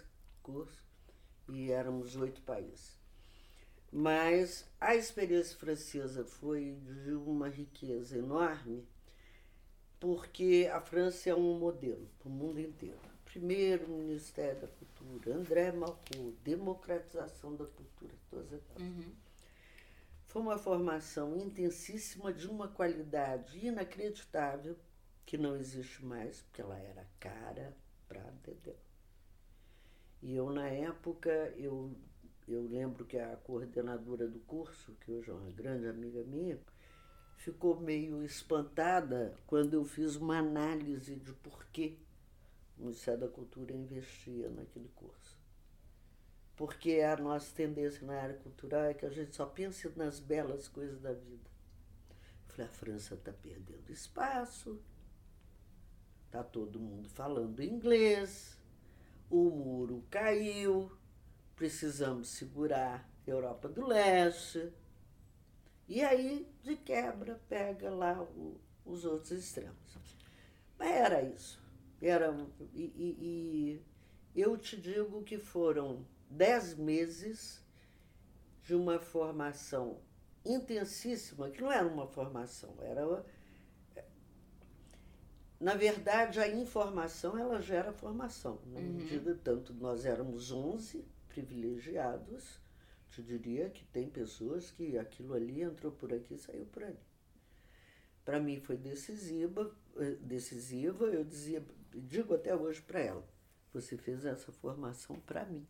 curso, e éramos 8 países. Mas a experiência francesa foi de uma riqueza enorme, porque a França é um modelo para o mundo inteiro. Primeiro, o Ministério da Cultura, André Malraux, democratização da cultura, todas aquelas. Foi uma formação intensíssima de uma qualidade inacreditável, que não existe mais, porque ela era cara pra dedéu. E eu, na época, eu lembro que a coordenadora do curso, que hoje é uma grande amiga minha, ficou meio espantada quando eu fiz uma análise de por que o Ministério da Cultura investia naquele curso. Porque a nossa tendência na área cultural é que a gente só pensa nas belas coisas da vida. Eu falei, a França está perdendo espaço, está todo mundo falando inglês, o muro caiu, precisamos segurar a Europa do Leste. E aí, de quebra, pega lá os outros extremos. Mas era isso. E eu te digo que foram 10 meses de uma formação intensíssima, que não era uma formação, era... Na verdade, a informação, ela gera formação. Na medida, tanto nós éramos 11 privilegiados, te diria que tem pessoas que aquilo ali entrou por aqui e saiu por ali. Para mim foi decisiva, eu digo até hoje para ela, você fez essa formação para mim.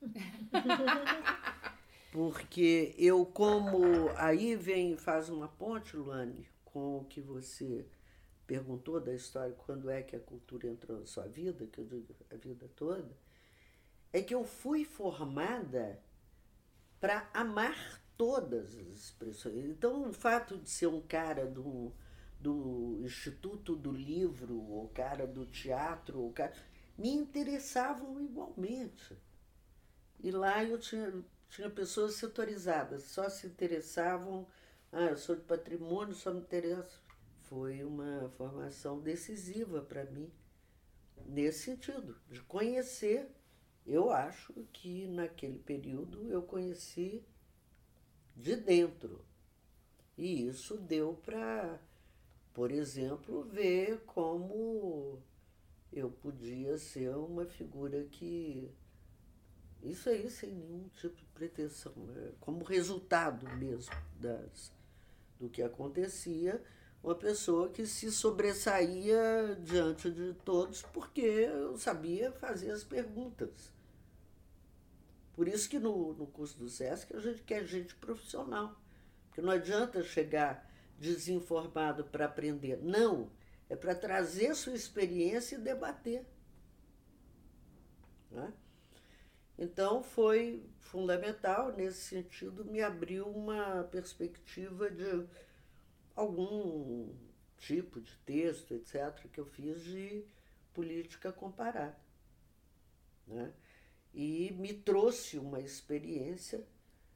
Porque eu, como... Aí faz uma ponte, Luane, com o que você perguntou da história, quando é que a cultura entrou na sua vida, que eu digo a vida toda, é que eu fui formada para amar todas as expressões. Então, o fato de ser um cara do Instituto do Livro, ou cara do teatro, ou cara, me interessavam igualmente. E lá eu tinha pessoas setorizadas, só se interessavam, eu sou de patrimônio, só me interessa. Foi uma formação decisiva para mim, nesse sentido, de conhecer. Eu acho que naquele período eu conheci de dentro. E isso deu para, por exemplo, ver como eu podia ser uma figura que... Isso aí sem nenhum tipo de pretensão, como resultado mesmo do que acontecia, uma pessoa que se sobressaía diante de todos porque eu sabia fazer as perguntas. Por isso que no curso do SESC a gente quer gente profissional, porque não adianta chegar desinformado para aprender. Não, é para trazer sua experiência e debater. Né? Então foi fundamental, nesse sentido, me abriu uma perspectiva de algum tipo de texto, etc., que eu fiz de política comparada. Né? E me trouxe uma experiência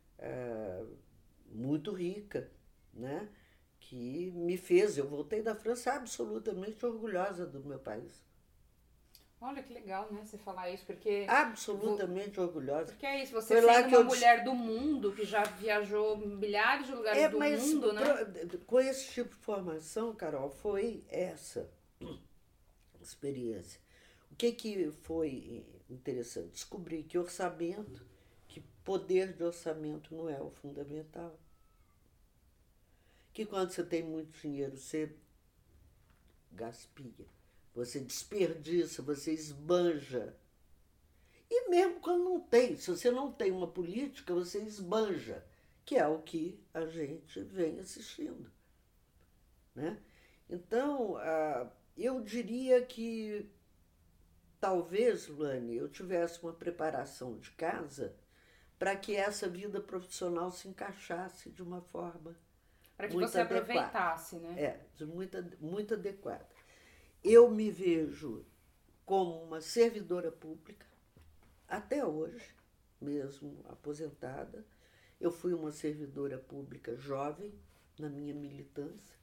muito rica, né? Que me fez, eu voltei da França absolutamente orgulhosa do meu país. Olha que legal, né, você falar isso, porque... Absolutamente orgulhosa. Porque é isso, você sendo uma mulher do mundo, que já viajou milhares de lugares do mundo, né? Com esse tipo de formação, Carol, foi essa experiência. O que foi interessante? Descobri que orçamento, que poder de orçamento não é o fundamental. Que quando você tem muito dinheiro, você gaspia. Você desperdiça, você esbanja. E mesmo quando não tem, se você não tem uma política, você esbanja, que é o que a gente vem assistindo. Né? Então, eu diria que talvez, Luane, eu tivesse uma preparação de casa para que essa vida profissional se encaixasse de uma forma para que você aproveitasse, né? Muito adequada. Eu me vejo como uma servidora pública, até hoje, mesmo aposentada. Eu fui uma servidora pública jovem na minha militância.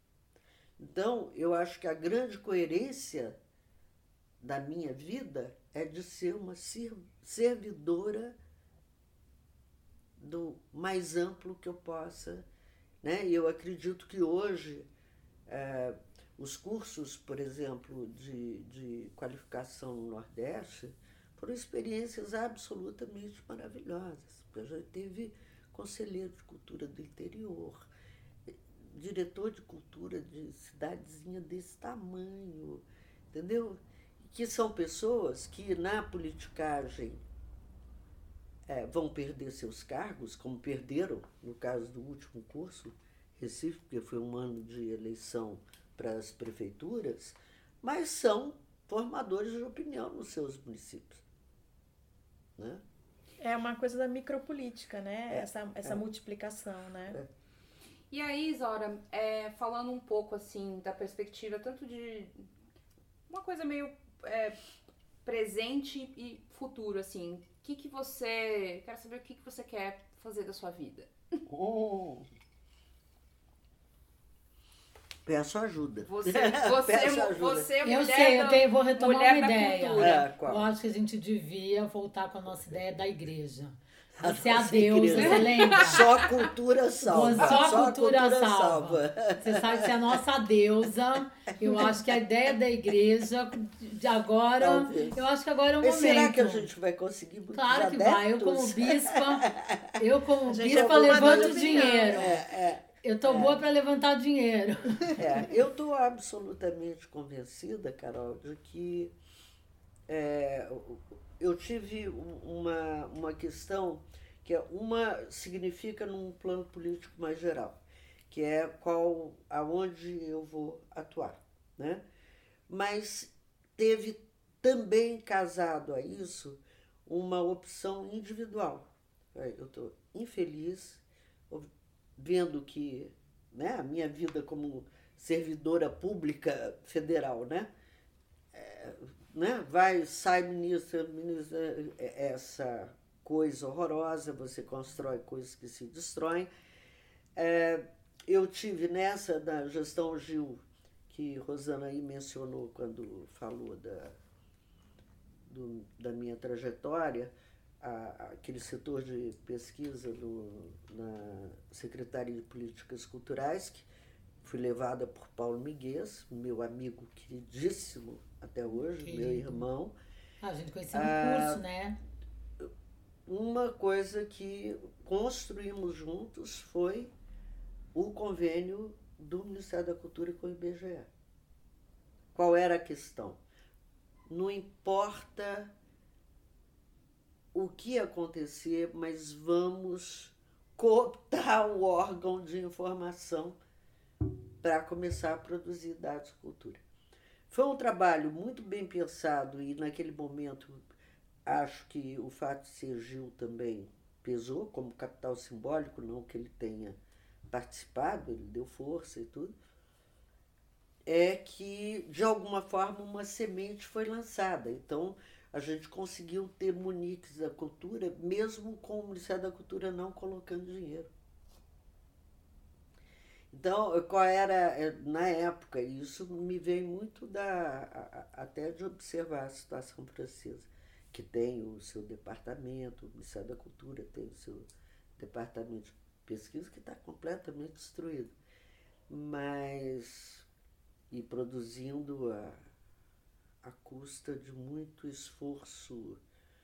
Então, eu acho que a grande coerência da minha vida é de ser uma servidora do mais amplo que eu possa, né? E eu acredito que hoje os cursos, por exemplo, de qualificação no Nordeste foram experiências absolutamente maravilhosas. Eu já tive conselheiro de cultura do interior, diretor de cultura de cidadezinha desse tamanho, entendeu? Que são pessoas que na politicagem vão perder seus cargos, como perderam no caso do último curso, Recife, porque foi um ano de eleição para as prefeituras, mas são formadores de opinião nos seus municípios, né? É uma coisa da micropolítica, né? Essa multiplicação, né? E aí, Isaura, falando um pouco assim da perspectiva tanto de uma coisa meio presente e futuro, assim, quero saber o que você quer fazer da sua vida. Peço ajuda. Você Eu mulher sei, vou retomar uma mulher da ideia. cultura. Eu acho que a gente devia voltar com a nossa ideia da igreja. A Você é a nossa deusa, igreja. você lembra? Só a cultura salva. Só a cultura salva. Você sabe que você é a nossa deusa. Eu acho que a ideia da igreja de agora, Talvez. eu acho que agora é o Mas momento. será que a gente vai conseguir muitos Claro que adeptos? vai. Eu como gente bispa é boa levanto na dinheiro. É, Eu tô boa para levantar dinheiro. eu estou absolutamente convencida, Carol, de que eu tive uma questão que significa num plano político mais geral, que é aonde eu vou atuar, né? Mas teve também casado a isso uma opção individual. Eu estou infeliz vendo que, né, a minha vida como servidora pública federal, né, sai ministra, essa coisa horrorosa, você constrói coisas que se destroem. Eu tive nessa da gestão Gil, que Rosana aí mencionou quando falou da minha trajetória, aquele setor de pesquisa na Secretaria de Políticas Culturais, que fui levada por Paulo Miguez, meu amigo queridíssimo até hoje, meu irmão. A gente conheceu um curso, né? Uma coisa que construímos juntos foi o convênio do Ministério da Cultura com o IBGE. Qual era a questão? Não importa o que acontecer, mas vamos cooptar o órgão de informação para começar a produzir dados de cultura. Foi um trabalho muito bem pensado e naquele momento acho que o fato de ser Gil também pesou como capital simbólico, não que ele tenha participado, ele deu força e tudo, é que de alguma forma uma semente foi lançada. Então a gente conseguiu ter muniques da cultura, mesmo com o Ministério da Cultura não colocando dinheiro. Então, qual era, na época, isso me veio muito até de observar a situação francesa, que tem o seu departamento, o Ministério da Cultura tem o seu departamento de pesquisa, que está completamente destruído, mas e produzindo à custa de muito esforço.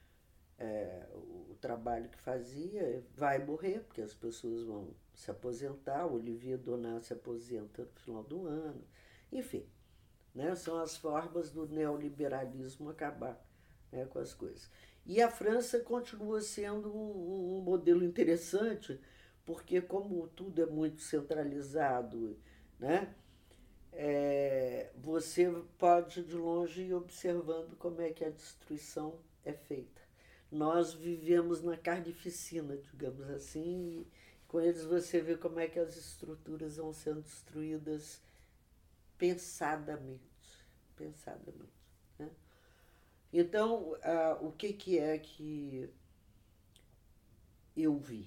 O trabalho que fazia vai morrer, porque as pessoas vão se aposentar, o Olivier Donat se aposenta no final do ano, enfim, né, são as formas do neoliberalismo acabar, né, com as coisas. E a França continua sendo um modelo interessante, porque como tudo é muito centralizado, né, você pode de longe ir observando como é que a destruição é feita. Nós vivemos na carnificina, digamos assim, e com eles você vê como é que as estruturas vão sendo destruídas pensadamente, né? Então, o que é que eu vi?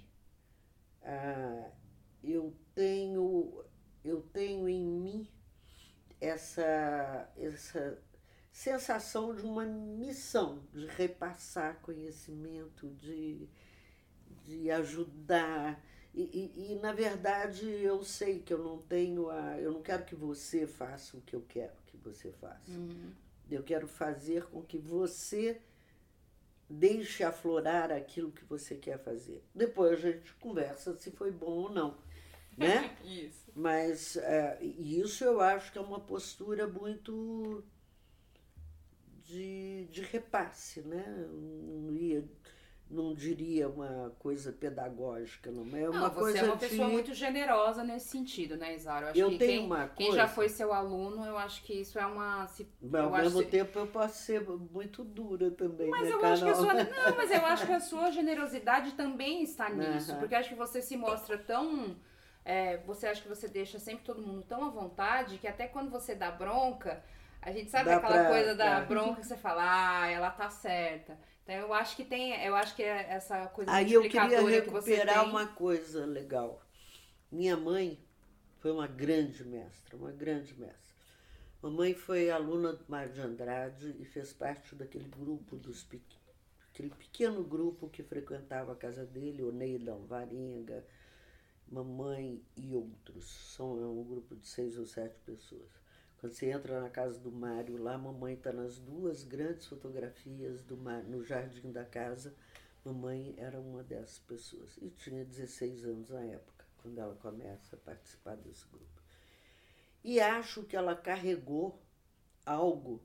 Eu tenho em mim essa sensação de uma missão, de repassar conhecimento, de ajudar. E, na verdade, eu sei que eu não tenho eu não quero que você faça o que eu quero que você faça. Eu quero fazer com que você deixe aflorar aquilo que você quer fazer. Depois a gente conversa se foi bom ou não, né? Isso. Mas isso eu acho que é uma postura muito de repasse, né? Não diria uma coisa pedagógica, não. É uma você coisa é uma pessoa muito generosa nesse sentido, né, Isara? Eu tenho uma quem já foi seu aluno, eu acho que isso é uma... Ao mesmo tempo eu posso ser muito dura também, mas né, eu acho que mas eu acho que a sua generosidade também está nisso, porque eu acho que você se mostra tão... você acha que você deixa sempre todo mundo tão à vontade, que até quando você dá bronca, a gente sabe aquela coisa da bronca que você fala, ela tá certa. Então eu acho que é essa coisa multiplicadora que você tem. Aí eu queria recuperar uma coisa legal. Minha mãe foi uma grande mestra, uma grande mestra. Mamãe foi aluna do Mário de Andrade e fez parte daquele grupo, aquele pequeno grupo que frequentava a casa dele, Oneida Alvarenga, mamãe e outros. É um grupo de 6 ou 7 pessoas. Quando você entra na casa do Mário, lá a mamãe está nas 2 grandes fotografias do Mário, no jardim da casa. Mamãe era uma dessas pessoas e tinha 16 anos na época, quando ela começa a participar desse grupo. E acho que ela carregou algo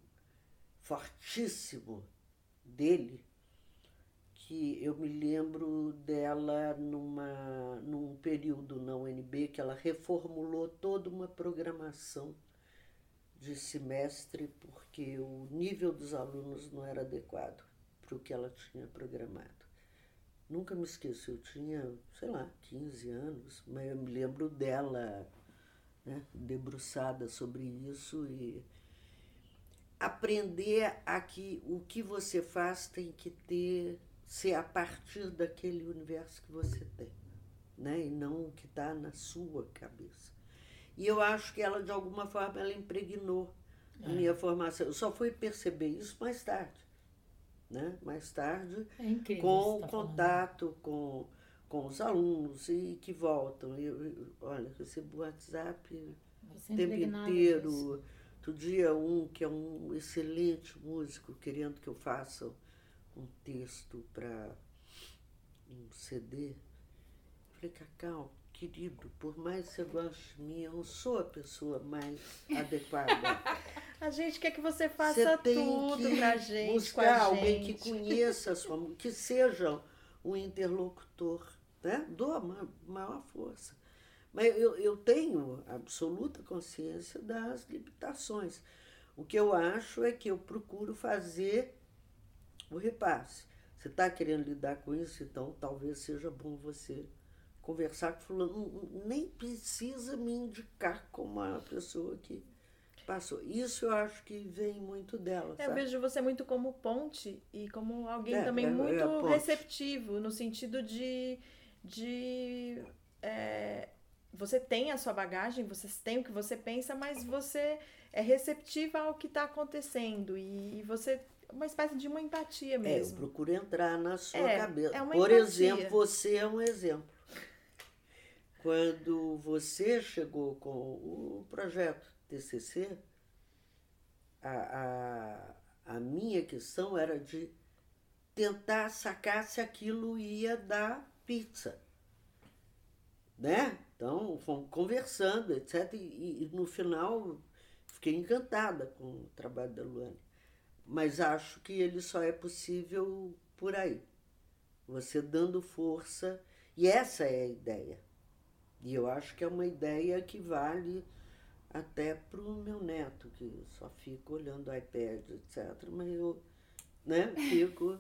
fortíssimo dele, que eu me lembro dela num período na UNB que ela reformulou toda uma programação de semestre, porque o nível dos alunos não era adequado para o que ela tinha programado. Nunca me esqueço, eu tinha, 15 anos, mas eu me lembro dela, né, debruçada sobre isso e aprender que o que você faz tem que ser a partir daquele universo que você tem, né, e não o que está na sua cabeça. E eu acho que ela, de alguma forma, ela impregnou a minha formação. Eu só fui perceber isso mais tarde, né? Mais tarde, com o contato com os alunos e que voltam. Olha, recebo WhatsApp o tempo inteiro. Outro dia, que é um excelente músico, querendo que eu faça um texto para um CD. Falei, Cacau, querido, por mais que você goste de mim, eu não sou a pessoa mais adequada. A gente quer que você faça tudo pra gente, buscar alguém que conheça a sua música, que seja um interlocutor, né? Dou a maior força. Mas eu tenho absoluta consciência das limitações. O que eu acho é que eu procuro fazer o repasse. Você está querendo lidar com isso, então talvez seja bom você conversar com fulano, nem precisa me indicar como a pessoa que passou. Isso eu acho que vem muito dela. Eu vejo você muito como ponte e como alguém também muito receptivo, no sentido de você tem a sua bagagem, você tem o que você pensa, mas você é receptiva ao que está acontecendo e você uma espécie de uma empatia mesmo. Eu procuro entrar na sua cabeça. É uma Por empatia. exemplo, você é um exemplo. Quando você chegou com o projeto TCC, a minha questão era de tentar sacar se aquilo ia dar pizza, né? Então, fomos conversando, etc. E no final, fiquei encantada com o trabalho da Luane. Mas acho que ele só é possível por aí. Você dando força. E essa é a ideia. E eu acho que é uma ideia que vale até para o meu neto, que só fica olhando o iPad, etc. Mas eu, né, fico...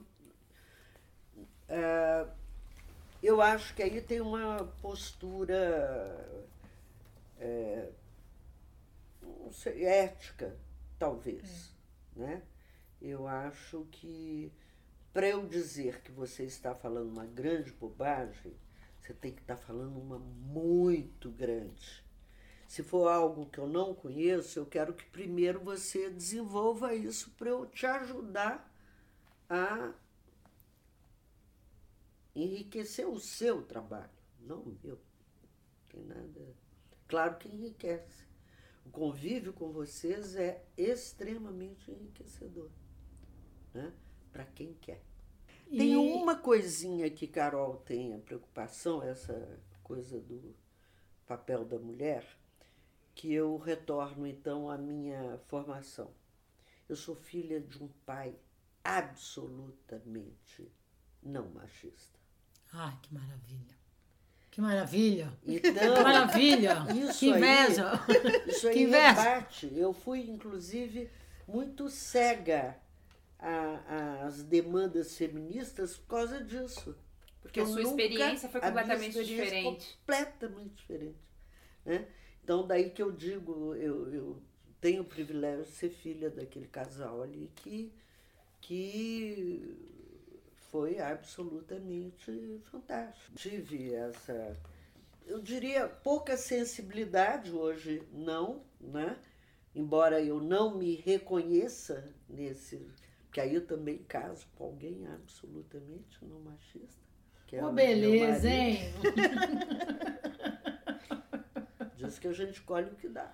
eu acho que aí tem uma postura não sei, ética, talvez, né? Eu acho que, para eu dizer que você está falando uma grande bobagem, você tem que estar falando uma muito grande. Se for algo que eu não conheço, eu quero que primeiro você desenvolva isso para eu te ajudar a enriquecer o seu trabalho, não o meu. Não tem nada. Claro que enriquece. O convívio com vocês é extremamente enriquecedor, né? Para quem quer. Tem uma coisinha que Carol tem a preocupação, essa coisa do papel da mulher, que eu retorno então à minha formação. Eu sou filha de um pai absolutamente não machista. Ai, que maravilha. Que maravilha. Então, que maravilha. Que inveja. Isso aí que inveja. rebate. Eu fui, inclusive, muito cega às demandas feministas por causa disso. Porque a sua experiência foi completamente diferente. Completamente diferente. Né? Então, daí que eu digo, eu tenho o privilégio de ser filha daquele casal ali que foi absolutamente fantástico. Tive essa, eu diria, pouca sensibilidade, hoje não, né? Embora eu não me reconheça nesse, porque aí eu também caso com alguém absolutamente não machista. Beleza, hein? Diz que a gente escolhe o que dá.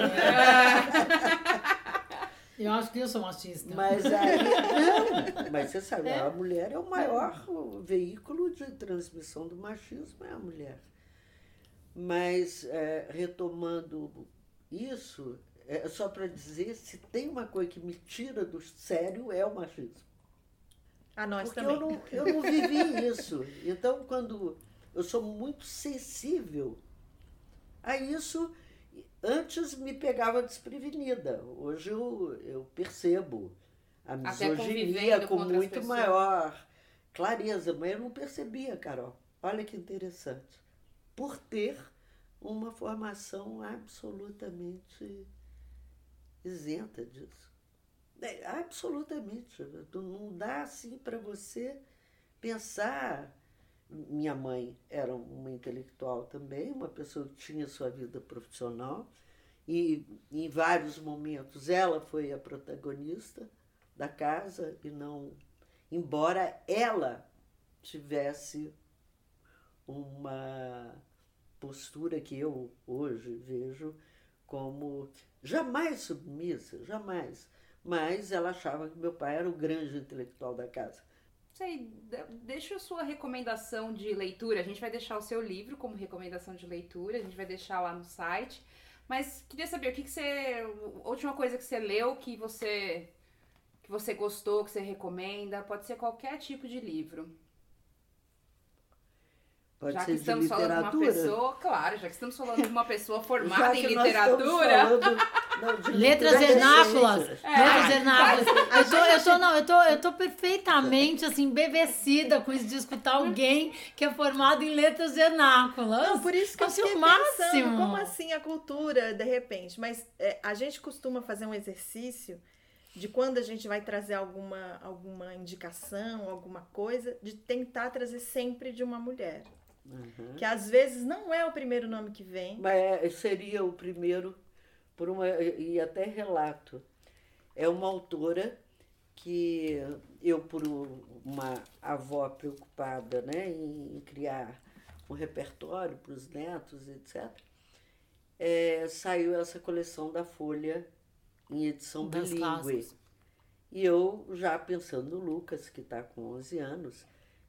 Eu acho que eu sou machista. Mas aí, não, mas você sabe, a mulher é o maior veículo de transmissão do machismo, é a mulher. Mas, retomando isso, é só para dizer, se tem uma coisa que me tira do sério, é o machismo. A nós porque também. Eu não vivi isso. Então, quando eu sou muito sensível a isso, antes me pegava desprevenida. Hoje eu percebo a misoginia com muito maior clareza, mas eu não percebia, Carol. Olha que interessante. Por ter uma formação absolutamente isenta disso. Absolutamente. Não dá assim para você pensar. Minha mãe era uma intelectual também, uma pessoa que tinha sua vida profissional, e em vários momentos ela foi a protagonista da casa, e não, embora ela tivesse uma postura que eu hoje vejo como jamais submissa, jamais, mas ela achava que meu pai era o grande intelectual da casa. Sei, deixa a sua recomendação de leitura. A gente vai deixar o seu livro como recomendação de leitura, a gente vai deixar lá no site. Mas queria saber o que você. A última coisa que você leu que você gostou, que você recomenda. Pode ser qualquer tipo de livro. Pode já ser que estamos de literatura? falando de uma pessoa, claro, já que estamos falando de uma pessoa formada em literatura. Letras vernáculas. Letras vernáculas. Eu tô perfeitamente assim, embevecida com isso de escutar alguém que é formado em letras vernáculas. Não, por isso que eu fiquei pensando, como assim a cultura, de repente? Mas a gente costuma fazer um exercício de quando a gente vai trazer alguma indicação, alguma coisa, de tentar trazer sempre de uma mulher. Uhum. Que às vezes não é o primeiro nome que vem. Mas seria o primeiro, e até relato. É uma autora que eu, por uma avó preocupada, né, em criar um repertório para os netos, etc., saiu essa coleção da Folha em edição bilíngue. E eu, já pensando no Lucas, que está com 11 anos,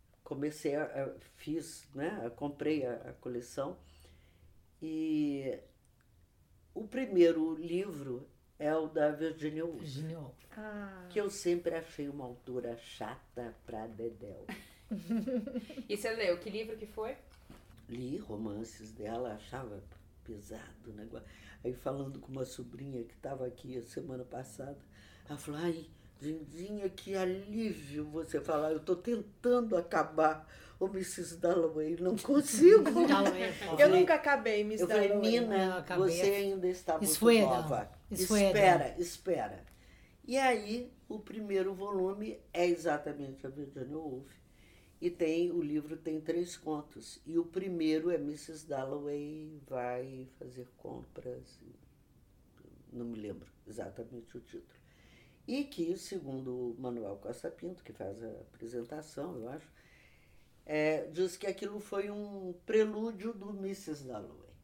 comprei a coleção, e o primeiro livro é o da Virginia Woolf, que eu sempre achei uma autora chata pra dedéu. E você leu? Que livro que foi? Li romances dela, achava pesado o negócio. Aí, falando com uma sobrinha que estava aqui a semana passada, ela falou: ai, Lindinha, que alívio você falar, eu estou tentando acabar o Mrs. Dalloway, não consigo. Eu nunca acabei Mrs. Dalloway. Eu falei, Nina, você ainda está muito nova. Espera. E aí, o primeiro volume é exatamente a Virginia Woolf. E o livro tem 3 contos. E o primeiro é Mrs. Dalloway vai fazer compras, não me lembro exatamente o título. E que, segundo o Manuel Costa Pinto, que faz a apresentação, eu acho, diz que aquilo foi um prelúdio do Mrs. Dalloway.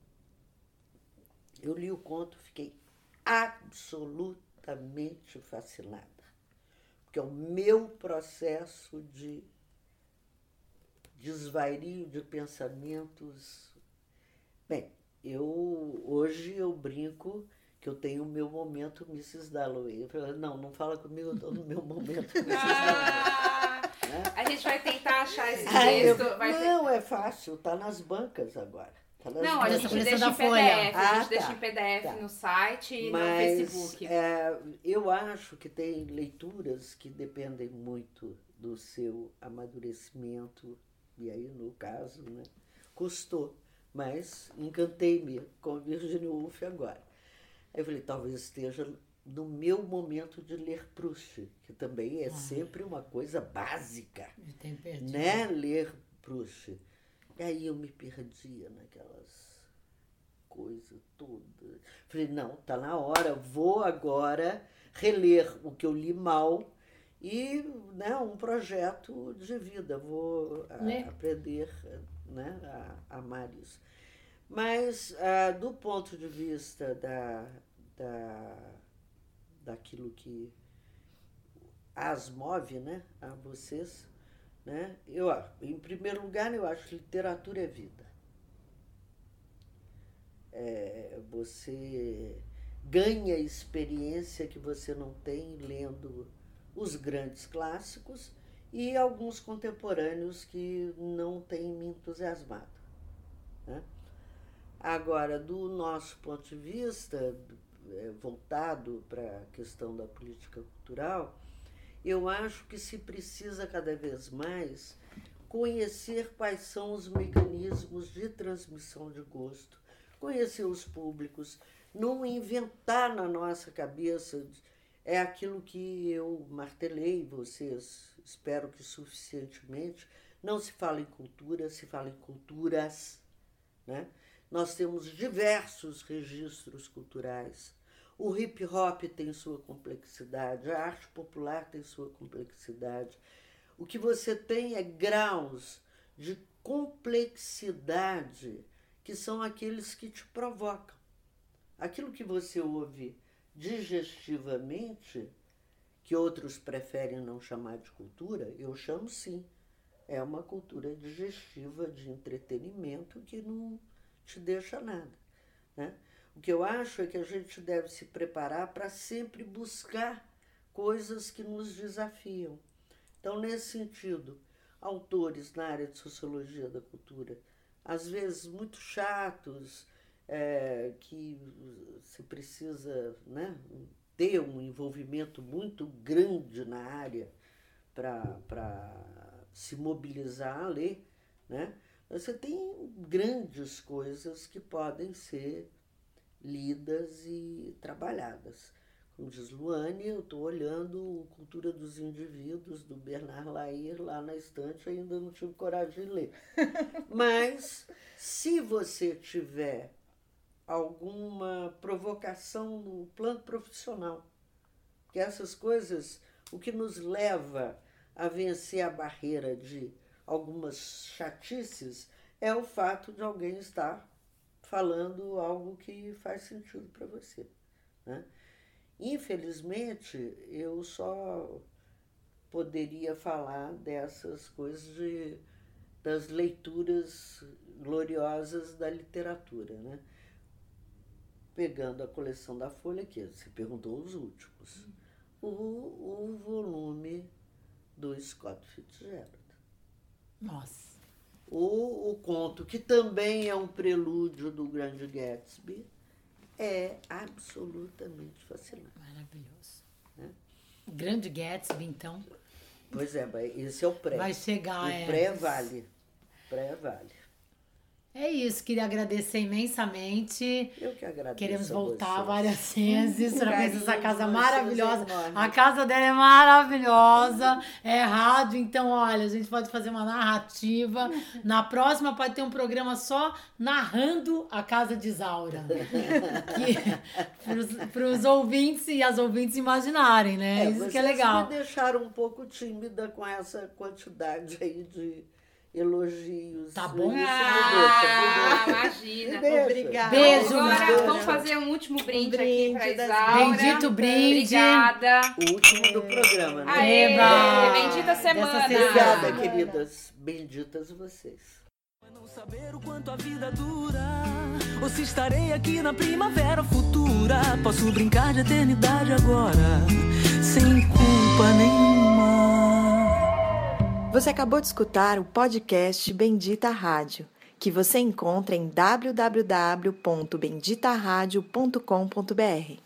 Eu li o conto, fiquei absolutamente fascinada, porque é o meu processo de desvario de pensamentos. Bem, hoje eu brinco que eu tenho o meu momento Mrs. Dalloway. Eu falo, não fala comigo, eu estou no meu momento Mrs. Dalloway. A gente vai tentar achar esse texto. Não, é fácil, está nas bancas agora. Não, a gente deixa em PDF, a gente deixa em PDF no site e no Facebook. Eu acho que tem leituras que dependem muito do seu amadurecimento, e aí, no caso, né, custou, mas encantei-me com Virginia Woolf agora. Aí eu falei, talvez esteja no meu momento de ler Proust, que também é sempre uma coisa básica, né, ler Proust. E aí eu me perdia naquelas coisas todas. Falei, não, tá na hora, vou agora reler o que eu li mal e, né, um projeto de vida, vou aprender, né, a amar isso. Mas, do ponto de vista daquilo que as move, né, a vocês, né, em primeiro lugar, eu acho que literatura é vida. Você ganha experiência que você não tem lendo os grandes clássicos e alguns contemporâneos que não têm me entusiasmado, né? Agora, do nosso ponto de vista, voltado para a questão da política cultural, eu acho que se precisa cada vez mais conhecer quais são os mecanismos de transmissão de gosto, conhecer os públicos, não inventar na nossa cabeça. É aquilo que eu martelei, vocês, espero que suficientemente, não se fala em cultura, se fala em culturas, né? Nós temos diversos registros culturais. O hip hop tem sua complexidade, a arte popular tem sua complexidade. O que você tem é graus de complexidade que são aqueles que te provocam. Aquilo que você ouve digestivamente, que outros preferem não chamar de cultura, eu chamo sim. É uma cultura digestiva de entretenimento que não te deixa nada, né? O que eu acho é que a gente deve se preparar para sempre buscar coisas que nos desafiam. Então, nesse sentido, autores na área de sociologia da cultura, às vezes muito chatos, que se precisa, né, ter um envolvimento muito grande na área para se mobilizar a ler, né? Você tem grandes coisas que podem ser lidas e trabalhadas. Como diz Luane, eu estou olhando Cultura dos Indivíduos, do Bernard Lahire, lá na estante, ainda não tive coragem de ler. Mas, se você tiver alguma provocação no plano profissional, que essas coisas, o que nos leva a vencer a barreira de algumas chatices é o fato de alguém estar falando algo que faz sentido para você, né? Infelizmente, eu só poderia falar dessas coisas das leituras gloriosas da literatura, né? Pegando a coleção da Folha, que você perguntou os últimos, o volume do Scott Fitzgerald. Nossa. O conto, que também é um prelúdio do Grande Gatsby, é absolutamente fascinante. Maravilhoso. Né? O Grande Gatsby, então. Pois é, esse é o pré. Vai chegar, o pré vale. Pré vale. É isso, queria agradecer imensamente. Eu que agradeço. Queremos voltar vocês. várias vezes para ver essa casa maravilhosa. Enorme. A casa dela é maravilhosa, é rádio, então olha, a gente pode fazer uma narrativa. Na próxima pode ter um programa só narrando a casa de Isaura. Para os ouvintes e as ouvintes imaginarem, né? Isso que é legal. Vocês me deixaram um pouco tímida com essa quantidade aí de elogios. Tá bom? Imagina. Obrigada. Beijo, Agora vamos fazer um último brinde aqui pra Isaura. Bendito brinde. Obrigada. O último do programa, né? Aê, Eba! bendita semana. Obrigada, queridas. Benditas vocês. Não saber o quanto a vida dura, ou se estarei aqui na primavera futura. Posso brincar de eternidade agora, sem culpa nenhuma. Você acabou de escutar o podcast Bendita Rádio, que você encontra em www.benditaradio.com.br.